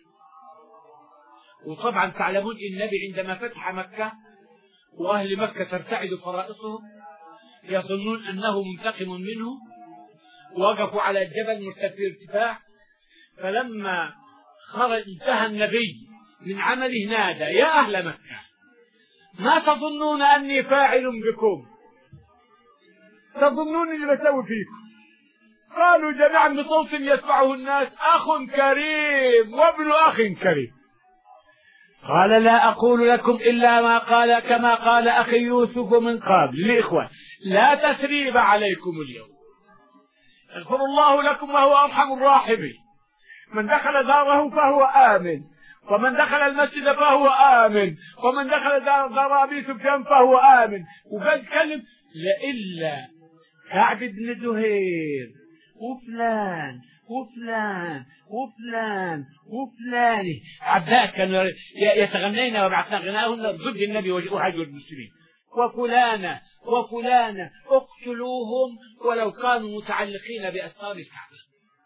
وطبعا تعلمون النبي عندما فتح مكة وأهل مكة ترتعد فرائصهم يظنون أنه منتقم منه، وقفوا على الجبل مرتفع ارتفاع. فلما انتهى النبي من عمله نادى: يا أهل مكة، ما تظنون أني فاعل بكم؟ تظنون اللي بسوي فيكم؟ قالوا جميعا بصوت يسمعه الناس: أخ كريم وابن أخ كريم. قال: لا أقول لكم إلا ما قال كما قال أخي يوسف من قبل. الإخوة، لا تثريب عليكم اليوم، يغفر الله لكم وهو أرحم الراحمين. من دخل داره فهو آمن، ومن دخل المسجد فهو آمن، ومن دخل دار أبي سفيان فهو آمن. وقد كلم لإلا كعب بن زهير وفلان وفلان وفلان وفلان عباس كانوا يتغنين وبعثنا غناهن ضد النبي وهاجر المسلمين. وفلانة وفلانة اقتلوهم ولو كانوا متعلقين بأستار الكعبة.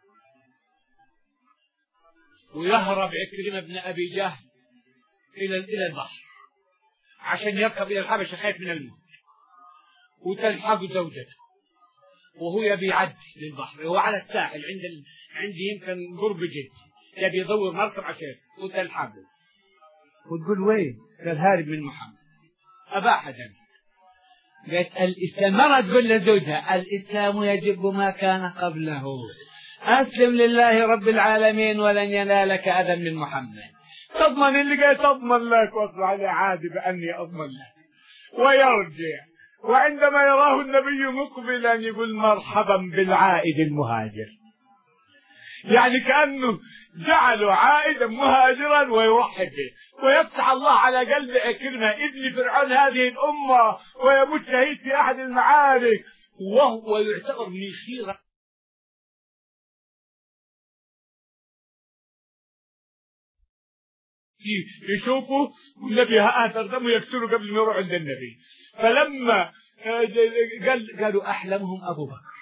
ويهرب عكرمة بن أبي جهل إلى البحر عشان يركب إلى الحبشة خايف من الموت. وتلحق زوجته وهو يبي يعدي للبحر، هو على الساحل عندي يمكن قرب جد، يبي يدور مركب عشان وتلحقه. وتقول وين؟ قال هارب من محمد. أباح دم. قالت الإسلام، مرة تقول لزوجها: الإسلام يجب ما كان قبله، أسلم لله رب العالمين ولن ينالك أذى من محمد. تضمن اللي قال تضمن لك، واصبح لي عادي بأني أضمن لك. ويرجع، وعندما يراه النبي مقبلا يقول: مرحبا بالعائد المهاجر. يعني كأنه جعله عائدا مهاجرا ويرحب به. ويفتح الله على قلب عكرمة ابن فرعون هذه الأمة ويموت شهيد في أحد المعارك، وهو يعتبر من خيرة يشوفوا والنبي آثر دمه يقتله قبل ما يروح عند النبي. فلما قالوا أحلمهم أبو بكر،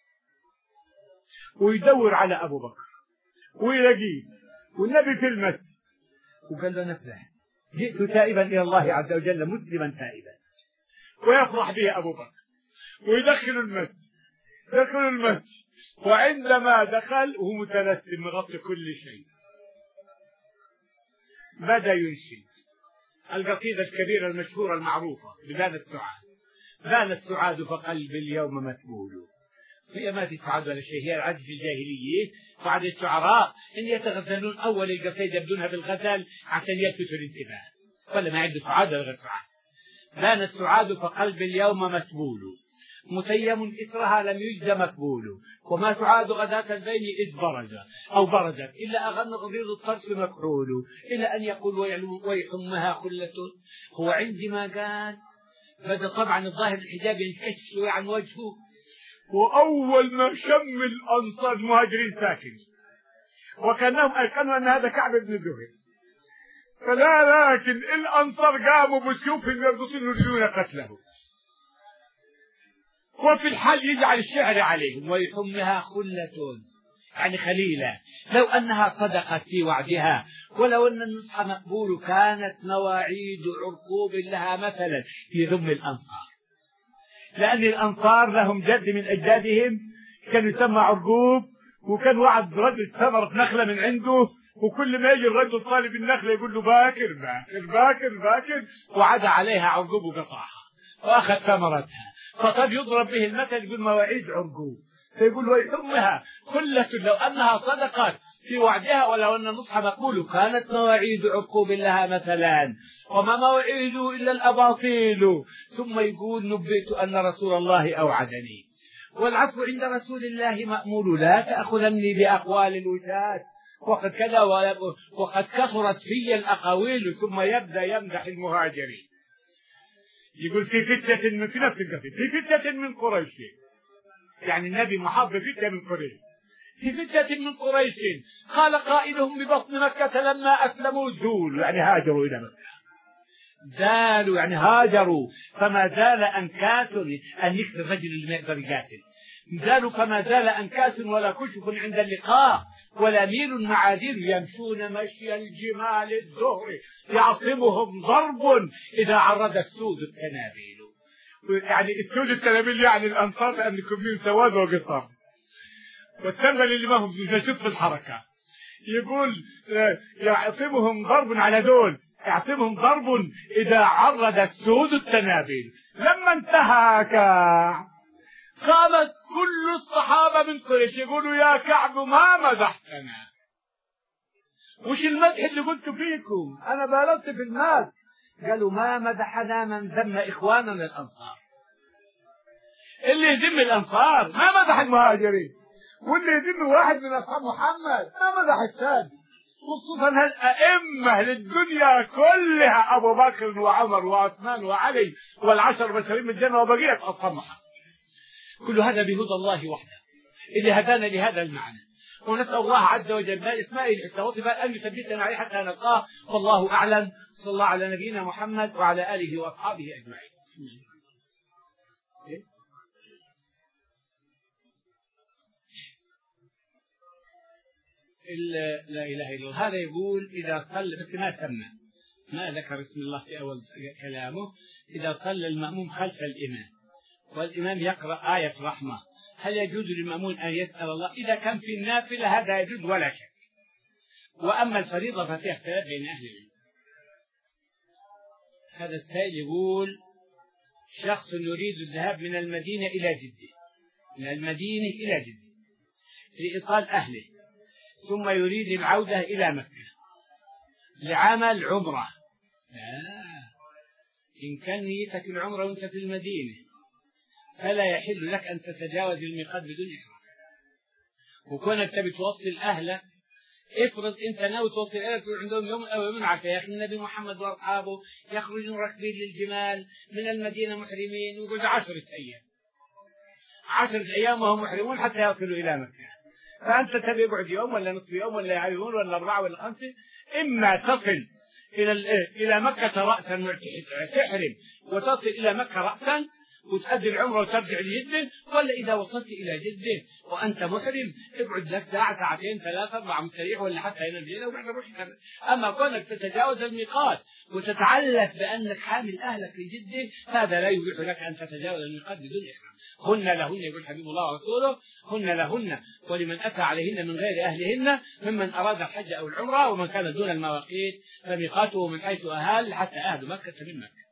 ويدور على أبو بكر ويلاقيه والنبي في المسجد، وقال له: نفلح، جئت تائبا إلى الله عز وجل مسلما تائبا. ويفرح به أبو بكر ويدخل المسجد. دخلوا المسجد، وعندما دخل وهو متلثم مغطي كل شيء بدأ ينشد القصيدة الكبيرة المشهورة المعروفة ببان السعاد. بان السعاد فقلبي اليوم مكبول. هي ما في سعاد ولا شيء، هي العادة الجاهلية. بعض الشعراء إن يتغزلون أول القصيدة يبدونها بالغزل عشان يلفتوا الانتباه، ولا ما عنده سعاد ولا غير سعاد. بان السعاد فقلبي اليوم مكبول، متيم إثرها لم يجد مكبول، وما تعاد غداة البين إذ برز أو بردت إلا أغن غضيض الطرف مكحول، إلى أن يقول ويحمها خلة. هو عندما قال بدأ طبعا الظاهر الحجاب ينكشف شوي عن وجهه، وأول ما شم الأنصار المهاجرين ساكن، وكأنهم أيقنوا أن هذا كعب بن زهير، فلا لكن الأنصار قاموا بسيوفهم يرقصون يريدون قتله، وفي الحال يجعل الشعر عليهم ويحمها خلة يعني خليلة، لو أنها صدقت في وعدها، ولو أن النصح مقبول كانت مواعيد عرقوب لها مثلا في ذم الأنصار، لأن الأنصار لهم جد من أجدادهم كان يسمى عرقوب، وكان وعد رجل ثمرة نخلة من عنده، وكل ما يجي الرجل طالب النخلة يقول له باكر باكر باكر باكر، وعد عليها عرقوب وقطعها وأخذ ثمرتها، فقد يضرب به المثل يقول مواعيد عرقوب، فيقول ويحمها خلة لو أنها صدقت في وعدها، ولو أن النصح مقبول كانت مواعيد عقوب لها مثلا، وما مواعيد إلا الأباطيل. ثم يقول نبئت أن رسول الله أوعدني، والعفو عند رسول الله مأمول، لا تأخذني بأقوال الوشاة وقد كذا وقد كثرت في الأقاويل. ثم يبدأ يمدح المهاجرين، يقول في فتنة من في نفس القصيدة، في فتنة من قريش، يعني النبي محاط بفتنة من قريش، في فتنة من قريش قال قائلهم ببطن مكة لما أسلموا زول، يعني هاجروا إلى مكة، زالوا يعني هاجروا، فما زال أنكاس أن يكسر الرجل اللي ما يقدر يقاتل، زالوا فما زال أنكاس ولا كشف عند اللقاء، ولا ميل معاذير يمشون مشي الجمال الزهر، يعصمهم ضرب إذا عرض السود التنابيل. يعني السود التنابيل يعني الأنصار لأنكم فيهم سواد وقصار، والتنبل اللي ما هم نشط في الحركة، يقول يعصمهم ضرب على دول، يعصمهم ضرب إذا عرض السود التنابيل. لما انتهى كعب قامت كل الصحابة من قريش يقولوا يا كعب ما مدحتنا، وش المدح اللي قلت فيكم؟ أنا بالغت في الناس. قالوا ما مدحنا من ذم إخواننا الأنصار، اللي يذم الأنصار ما مدح المهاجرين، واللي يذم واحد من أصحاب محمد ما مدح الثاني، خصوصا الأئمة للدنيا كلها أبو بكر وعمر وعثمان وعلي والعشر بشرين من الجنة وبقية أصحاب محمد. كل هذا بهدى الله وحده اللي هدانا لهذا المعنى، ونسأل الله عز وجل بأسمائه الحسنى وصفاته أن يثبتنا عليه حتى نلقاه، والله أعلم. صلى الله على نبينا محمد وعلى آله وأصحابه أجمعين. لا إله إلا الله. هذا يقول إذا صلى، بس ما سمى، ما ذكر اسم الله في أول كلامه، إذا صلى المأموم خلف الإمام والإمام يقرأ آية رحمة، هل يجوز للمأمون أن يسأل الله؟ إذا كان في النافلة هذا يجوز ولا شك، وأما الفريضة ففيها اختلاف بين أهل العلم. هذا السائل يقول شخص يريد الذهاب من المدينة إلى جدة، من المدينة إلى جدة لإيصال أهله، ثم يريد العودة إلى مكة لعمل عمرة. إن كان نيتك العمرة وأنت في المدينة فلا يحل لك أن تتجاوز الميقات بدون إحرام، وكونك تبي توصل أهلك، افرض أنت ناوي توصل أهلك عندهم يوم أو يوم عرفة، يا أخي النبي محمد وأصحابه يخرجون راكبين للجمال من المدينة محرمين، ويقول 10 أيام 10 أيام وهم محرمون حتى يصلوا إلى مكة، فأنت تبي يقعد يوم ولا نصف يوم ولا يومون ولا 4 ولا 5، إما تصل إلى مكة رأسا تحرم وتصل إلى مكة رأسا، وتأدي العمرة وترجع لجدة، ولا إذا وصلت إلى جدة وأنت محرم اقعد لك ساعة ساعتين ثلاثة أربعة مستريح ولا حتى هنا الليلة وبعد روح. أما كونك تتجاوز الميقات وتتعلق بأنك حامل أهلك لجدة هذا لا يبيح لك أن تتجاوز الميقات بدون إحرام. هن لهن يقول حبيب الله ورسوله هن لهن ولمن أتى عليهن من غير أهلهن ممن أراد الحج أو العمرة، ومن كان دون المواقيت فميقاته من حيث أهل حتى أهل مكة من مكة.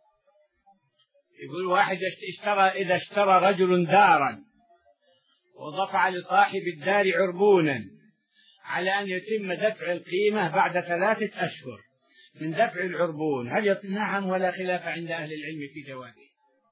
يقول واحد إذا اشترى رجل دارا ودفع لصاحب الدار عربونا على أن يتم دفع القيمة بعد 3 أشهر من دفع العربون، هل يصح؟ نعم، ولا خلاف عند أهل العلم في جوازه.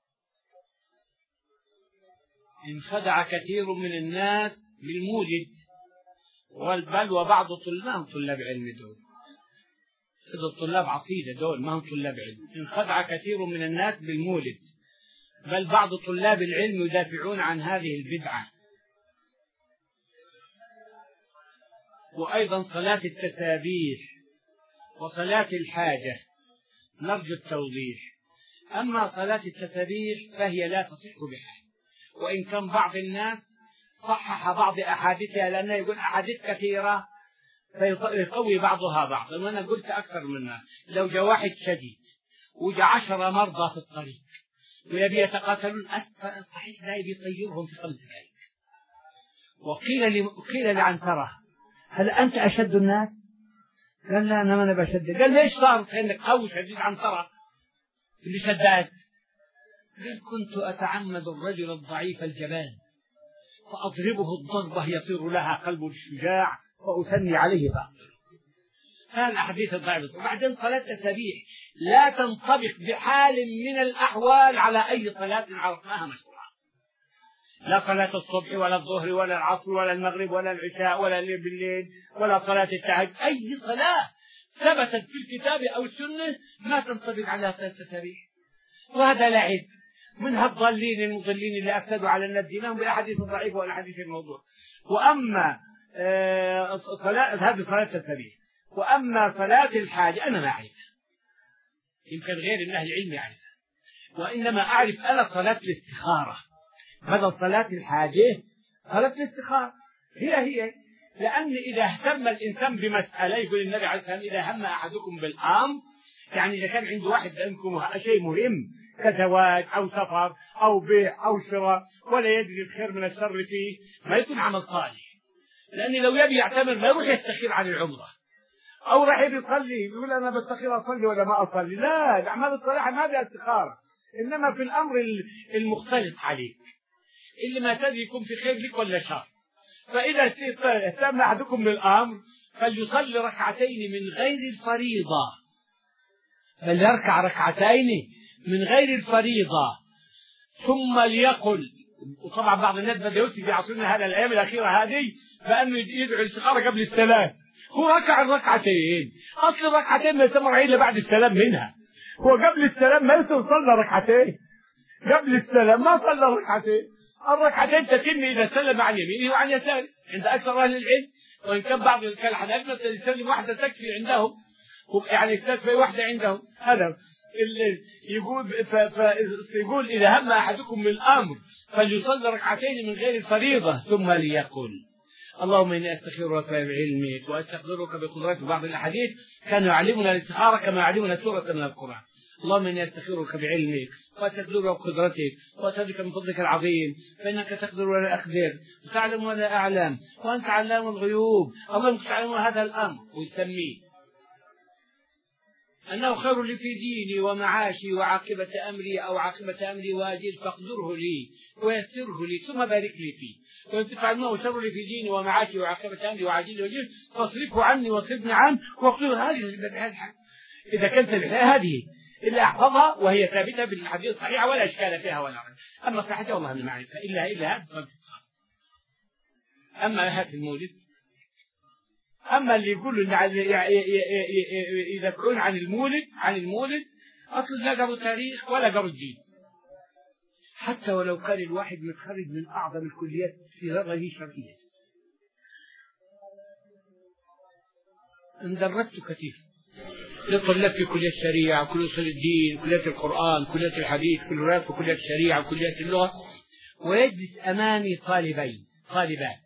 انخدع كثير من الناس بالمولد، بل وبعض طلاب علم دول، الطلاب عقيدة دول ما هم طلاب علم. انخدع كثير من الناس بالمولد، بل بعض طلاب العلم يدافعون عن هذه البدعة. وأيضا صلاة التسابيح وصلاة الحاجة نرجو التوضيح. أما صلاة التسابيح فهي لا تصح بحال، وإن كان بعض الناس صحح بعض أحاديثها لأنه يقول أحاديث كثيرة فيقوي بعضها بعضا. وأنا قلت أكثر منها، لو جاء واحد شديد وجاء 10 مرضى في الطريق ويبي يتقاتلون صحيح لا يبي يطيرهم في 5 دقائق. وقيل لعنترة هل أنت أشد الناس؟ قال لا أنا ما أنا بشد. قال ليش صار كأنك قوي شديد عنترة اللي شداد؟ قال كنت أتعمد الرجل الضعيف الجبان فأضربه الضربة يطير لها قلب الشجاع وأثني عليه فأقتله. هذا الأحاديث الضعيفة. وبعدين صلاة التسابيح لا تنطبق بحال من الأحوال على أي صلاة عرفناها مشروعة، لا صلاة الصبح ولا الظهر ولا العصر ولا المغرب ولا العشاء ولا الليل بالليل ولا صلاة التهجد. أي صلاة ثبتت في الكتاب أو السنة ما تنطبق على صلاة التسابيح. وهذا لعب من هالضالين المضلين اللي أفسدوا على الناس دينهم بالأحاديث الضعيفة والأحاديث الموضوع. وأما هذه صلاة التسابيح. وأما صلاة الحاجة أنا ما أعرفها، يمكن غير من أهل العلم يعرفها، وإنما أعرف أنا صلاة الاستخارة بدل صلاة الحاجة. صلاة الاستخارة هي لأن إذا اهتم الإنسان بمسألة يقول النبي عليه الصلاة والسلام إذا هم أحدكم بالأمر، يعني إذا كان عنده واحد منكم شيء مهم كزواج أو سفر أو بيع أو شراء ولا يدري الخير من الشر فيه ما يكون عمل صالح. لأن لو يبي يعتمر ما يروح يستخير عن العمرة، أو راح يبي يصلي يقول أنا بستخير أصلي ولا ما أصلي. لا، الأعمال الصالحة ما بها استخارة، إنما في الأمر المختلف عليك اللي ما تدري يكون في خير لك ولا شر. فإذا اهتم أحدكم بالأمر فليصلي ركعتين من غير الفريضة، فليركع ركعتين من غير الفريضة ثم ليقل. وطبعا بعض الناس بدأ يفتي في عصرنا هذا الأيام الأخيرة هذه بأنه يدعو الاستخارة قبل السلام. هو ركع الركعتين، أصل الركعتين ما يسمى إلا بعد السلام منها. هو قبل السلام ما يصير صلى ركعتين، قبل السلام ما صلى ركعتين. الركعتين تتم إذا سلم عن يمينه وعن يساره عند أكثر أهل العلم، وإن كان بعض الحنابلة مثلا يسلم واحدة تكفي عندهم، يعني تكفي واحدة عندهم. هذا يقول إذا هم أحدكم من الأمر فليصلي ركعتين من غير الفريضة ثم ليقل اللهم إني أستخيرك بعلمك وأستقدرك بقدرتك. بعض الأحاديث كانوا يعلمنا الاستخارة كما يعلمنا سورة من القرآن. اللهم إني أستخيرك بعلمك وأستقدرك بقدرتك وأسألك من فضلك العظيم فإنك تقدر ولا أقدر وتعلم ولا أعلم وأنت علام الغيوب. اللهم تعلم هذا الأمر ويسميه أنه خير لي في ديني ومعاشي وعاقبة أمري أو عاقبة أمري واجل فاقدره لي ويسره لي ثم بارك لي فيه. وإن تفعل أنه شر لي في ديني ومعاشي وعاقبة أمري وعاجل وجل فاصرفه عني واصرفني عنه واقدره. هذه إذا كانت الحياة هذه إلا أحفظها وهي ثابتة بالحديث الصحيحة ولا إشكال فيها ولا رجل. أما صحتها والله ما أعرفها إلا هذا. أما هذا المولد، أما اللي يقولوا يدافعون عن المولد أصلا لا قروا تاريخ ولا قروا الدين. حتى ولو كان الواحد متخرج من أعظم الكليات في ذره شرعية اندرست كثير. للطلاب في كلية الشريعة، كلية أصول الدين، كلية القرآن، كلية الحديث، كلية في كلية الشريعة، كلية اللغة، ويجلس أمامي طالبان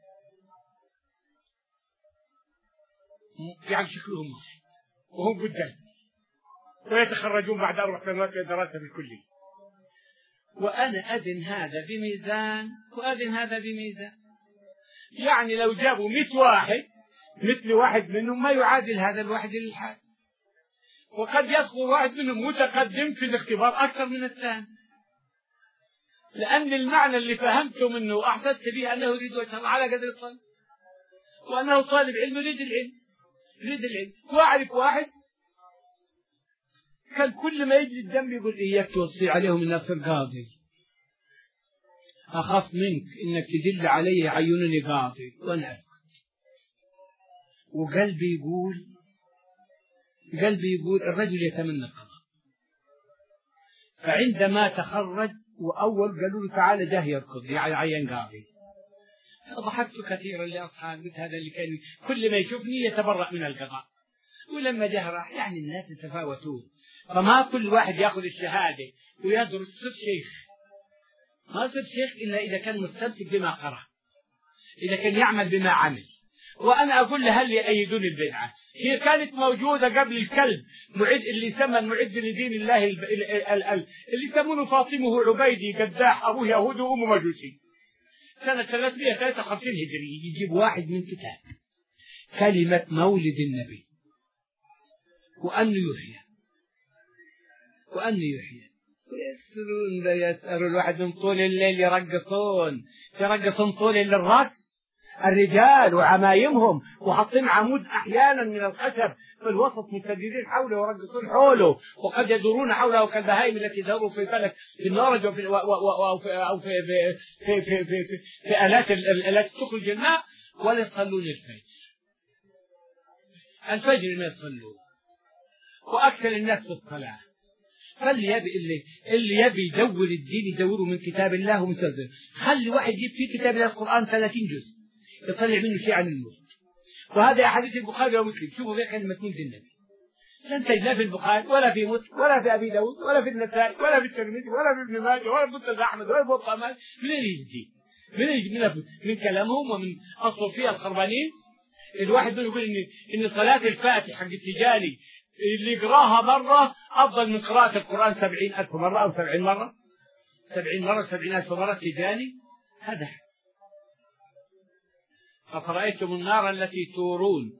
يعني شكلهم واحد وهم قدام، ويتخرجون بعد 4 سنوات من دراسة في الكلية، وأنا أذن هذا بميزان وأذن هذا بميزان. يعني لو جابوا 100 واحد مثل واحد منهم ما يعادل هذا الواحد للحال، وقد يصل واحد منهم متقدم في الاختبار أكثر من الثاني، لأن المعنى اللي فهمته منه أحسست به أنه يريد وجه الله على قدر الطالب، وأنه طالب علم يريد العلم. وأعرف واحد كان كل ما يجي الدم يقول إياك توصي عليهم الناس القاضي، أخاف منك إنك تدل علي عيونني قاضي وأنا أسكت. وقلبي يقول الرجل يتمنى القضاء. فعندما تخرج وأول قالوا له تعالى جاه يركض يعني عين قاضي، ضحكت كثيرا لأصحابي، هذا اللي كان كل ما يشوفني يتبرأ من القضاء. ولما جه راح يعني الناس يتفاوتون، فما كل واحد يأخذ الشهادة ويدرس صف شيخ، ما صف شيخ إلا إذا كان مستمسك بما قرأ، إذا كان يعمل بما عمل. وأنا أقول له هل يأيدون البدعة؟ هي كانت موجودة قبل الكلب اللي يسمى المعد لدين الله اللي يسمونه فاطمه عبيدي قداح، أبوه يهودي وأمه مجوسي، سنة 353 هجري. يجيب واحد من كتاب كلمة مولد النبي وأنه يحيى ويسألون الواحد من طول الليل يرقصون طول الرقص الرجال وعمايمهم، وحاطين عمود أحيانا من الخشب في الوسط متجدين حوله ويرقصون حوله، وقد يدورون حوله كالبهائم التي تدور في فلك في النارج أو في آلات التي تخرج الماء. ولا يصلون الفجر ما يصلون، وأكثر الناس في الصلاة. اللي يبي يدور الدين يدوره من كتاب الله ومن سنة. خلي واحد يجيب في كتاب الله القرآن 30 جزء يطلع منه شيء عن الموت. وهذا أحاديث البخاري ومسلم، شوفوا فيها كلمة مولد النبي لن تجد لا في البخاري ولا في مسلم ولا في أبي داود ولا في النسائي ولا في الترمذي ولا في ابن ماجه ولا في مسند أحمد ولا في موطأ مالك. من يجي من كلامهم ومن الصوفية الخربانين. الواحد منهم يقول إن صلاة الفاتحة حق التجاري اللي يقراها مرة أفضل من قراءة القرآن 70,000 مرة أو 70 مرة 70,000 مرة تجاني. هذا أفرأيتم النار التي تورون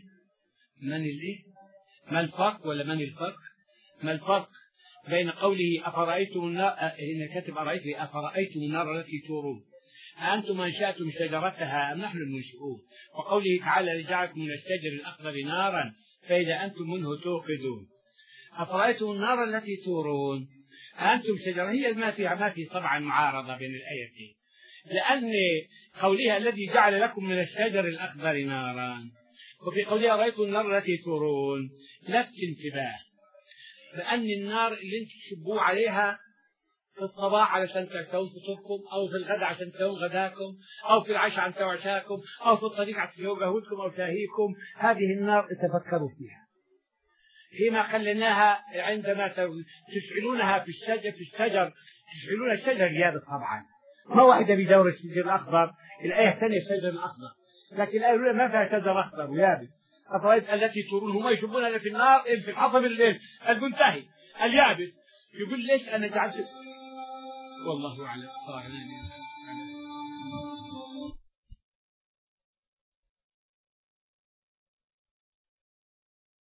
ما الفرق ولا من الفرق؟ ما الفرق بين قوله أفرأيتم النار هنا كاتب أفرأيتم النار التي تورون أنتم أنشأتم شجرتها أم نحن المنشئون؟ وقوله تعالى لجعلكم من الشجر الأخضر نارا فإذا أنتم منه توقدون. أفرأيتم النار التي تورون أنتم شجرة، هي ما في طبعا معارضة بين الآيتين، لأن قولها الذي جعل لكم من الشجر الأخضر نارا، وفي قولها رأيتم النار التي تورون نفس انتباه، لأن النار اللي انتم تشبوا عليها في الصباح علشان تسوون فطوركم، أو في الغداء عشان تسوون غداكم، أو في العشاء عشان تسوون عشاءكم، أو في الطريق عشان تسوون قهوتكم أو شاهيكم. هذه النار تفكروا فيها. فيما خليناها عندما تشعلونها في الشجر تشعلون الشجر اليابس طبعا، ما واحدة بدور الشجر الأخضر، الآية الثانية الشجر الأخضر، لكن الآية الأولى ما فيها شجر أخضر ويابس. أفرأيت التي تورون هم يشبونها في النار في الحطب المنتهي اليابس. يقول ليش أنا جعلت والله أعلم.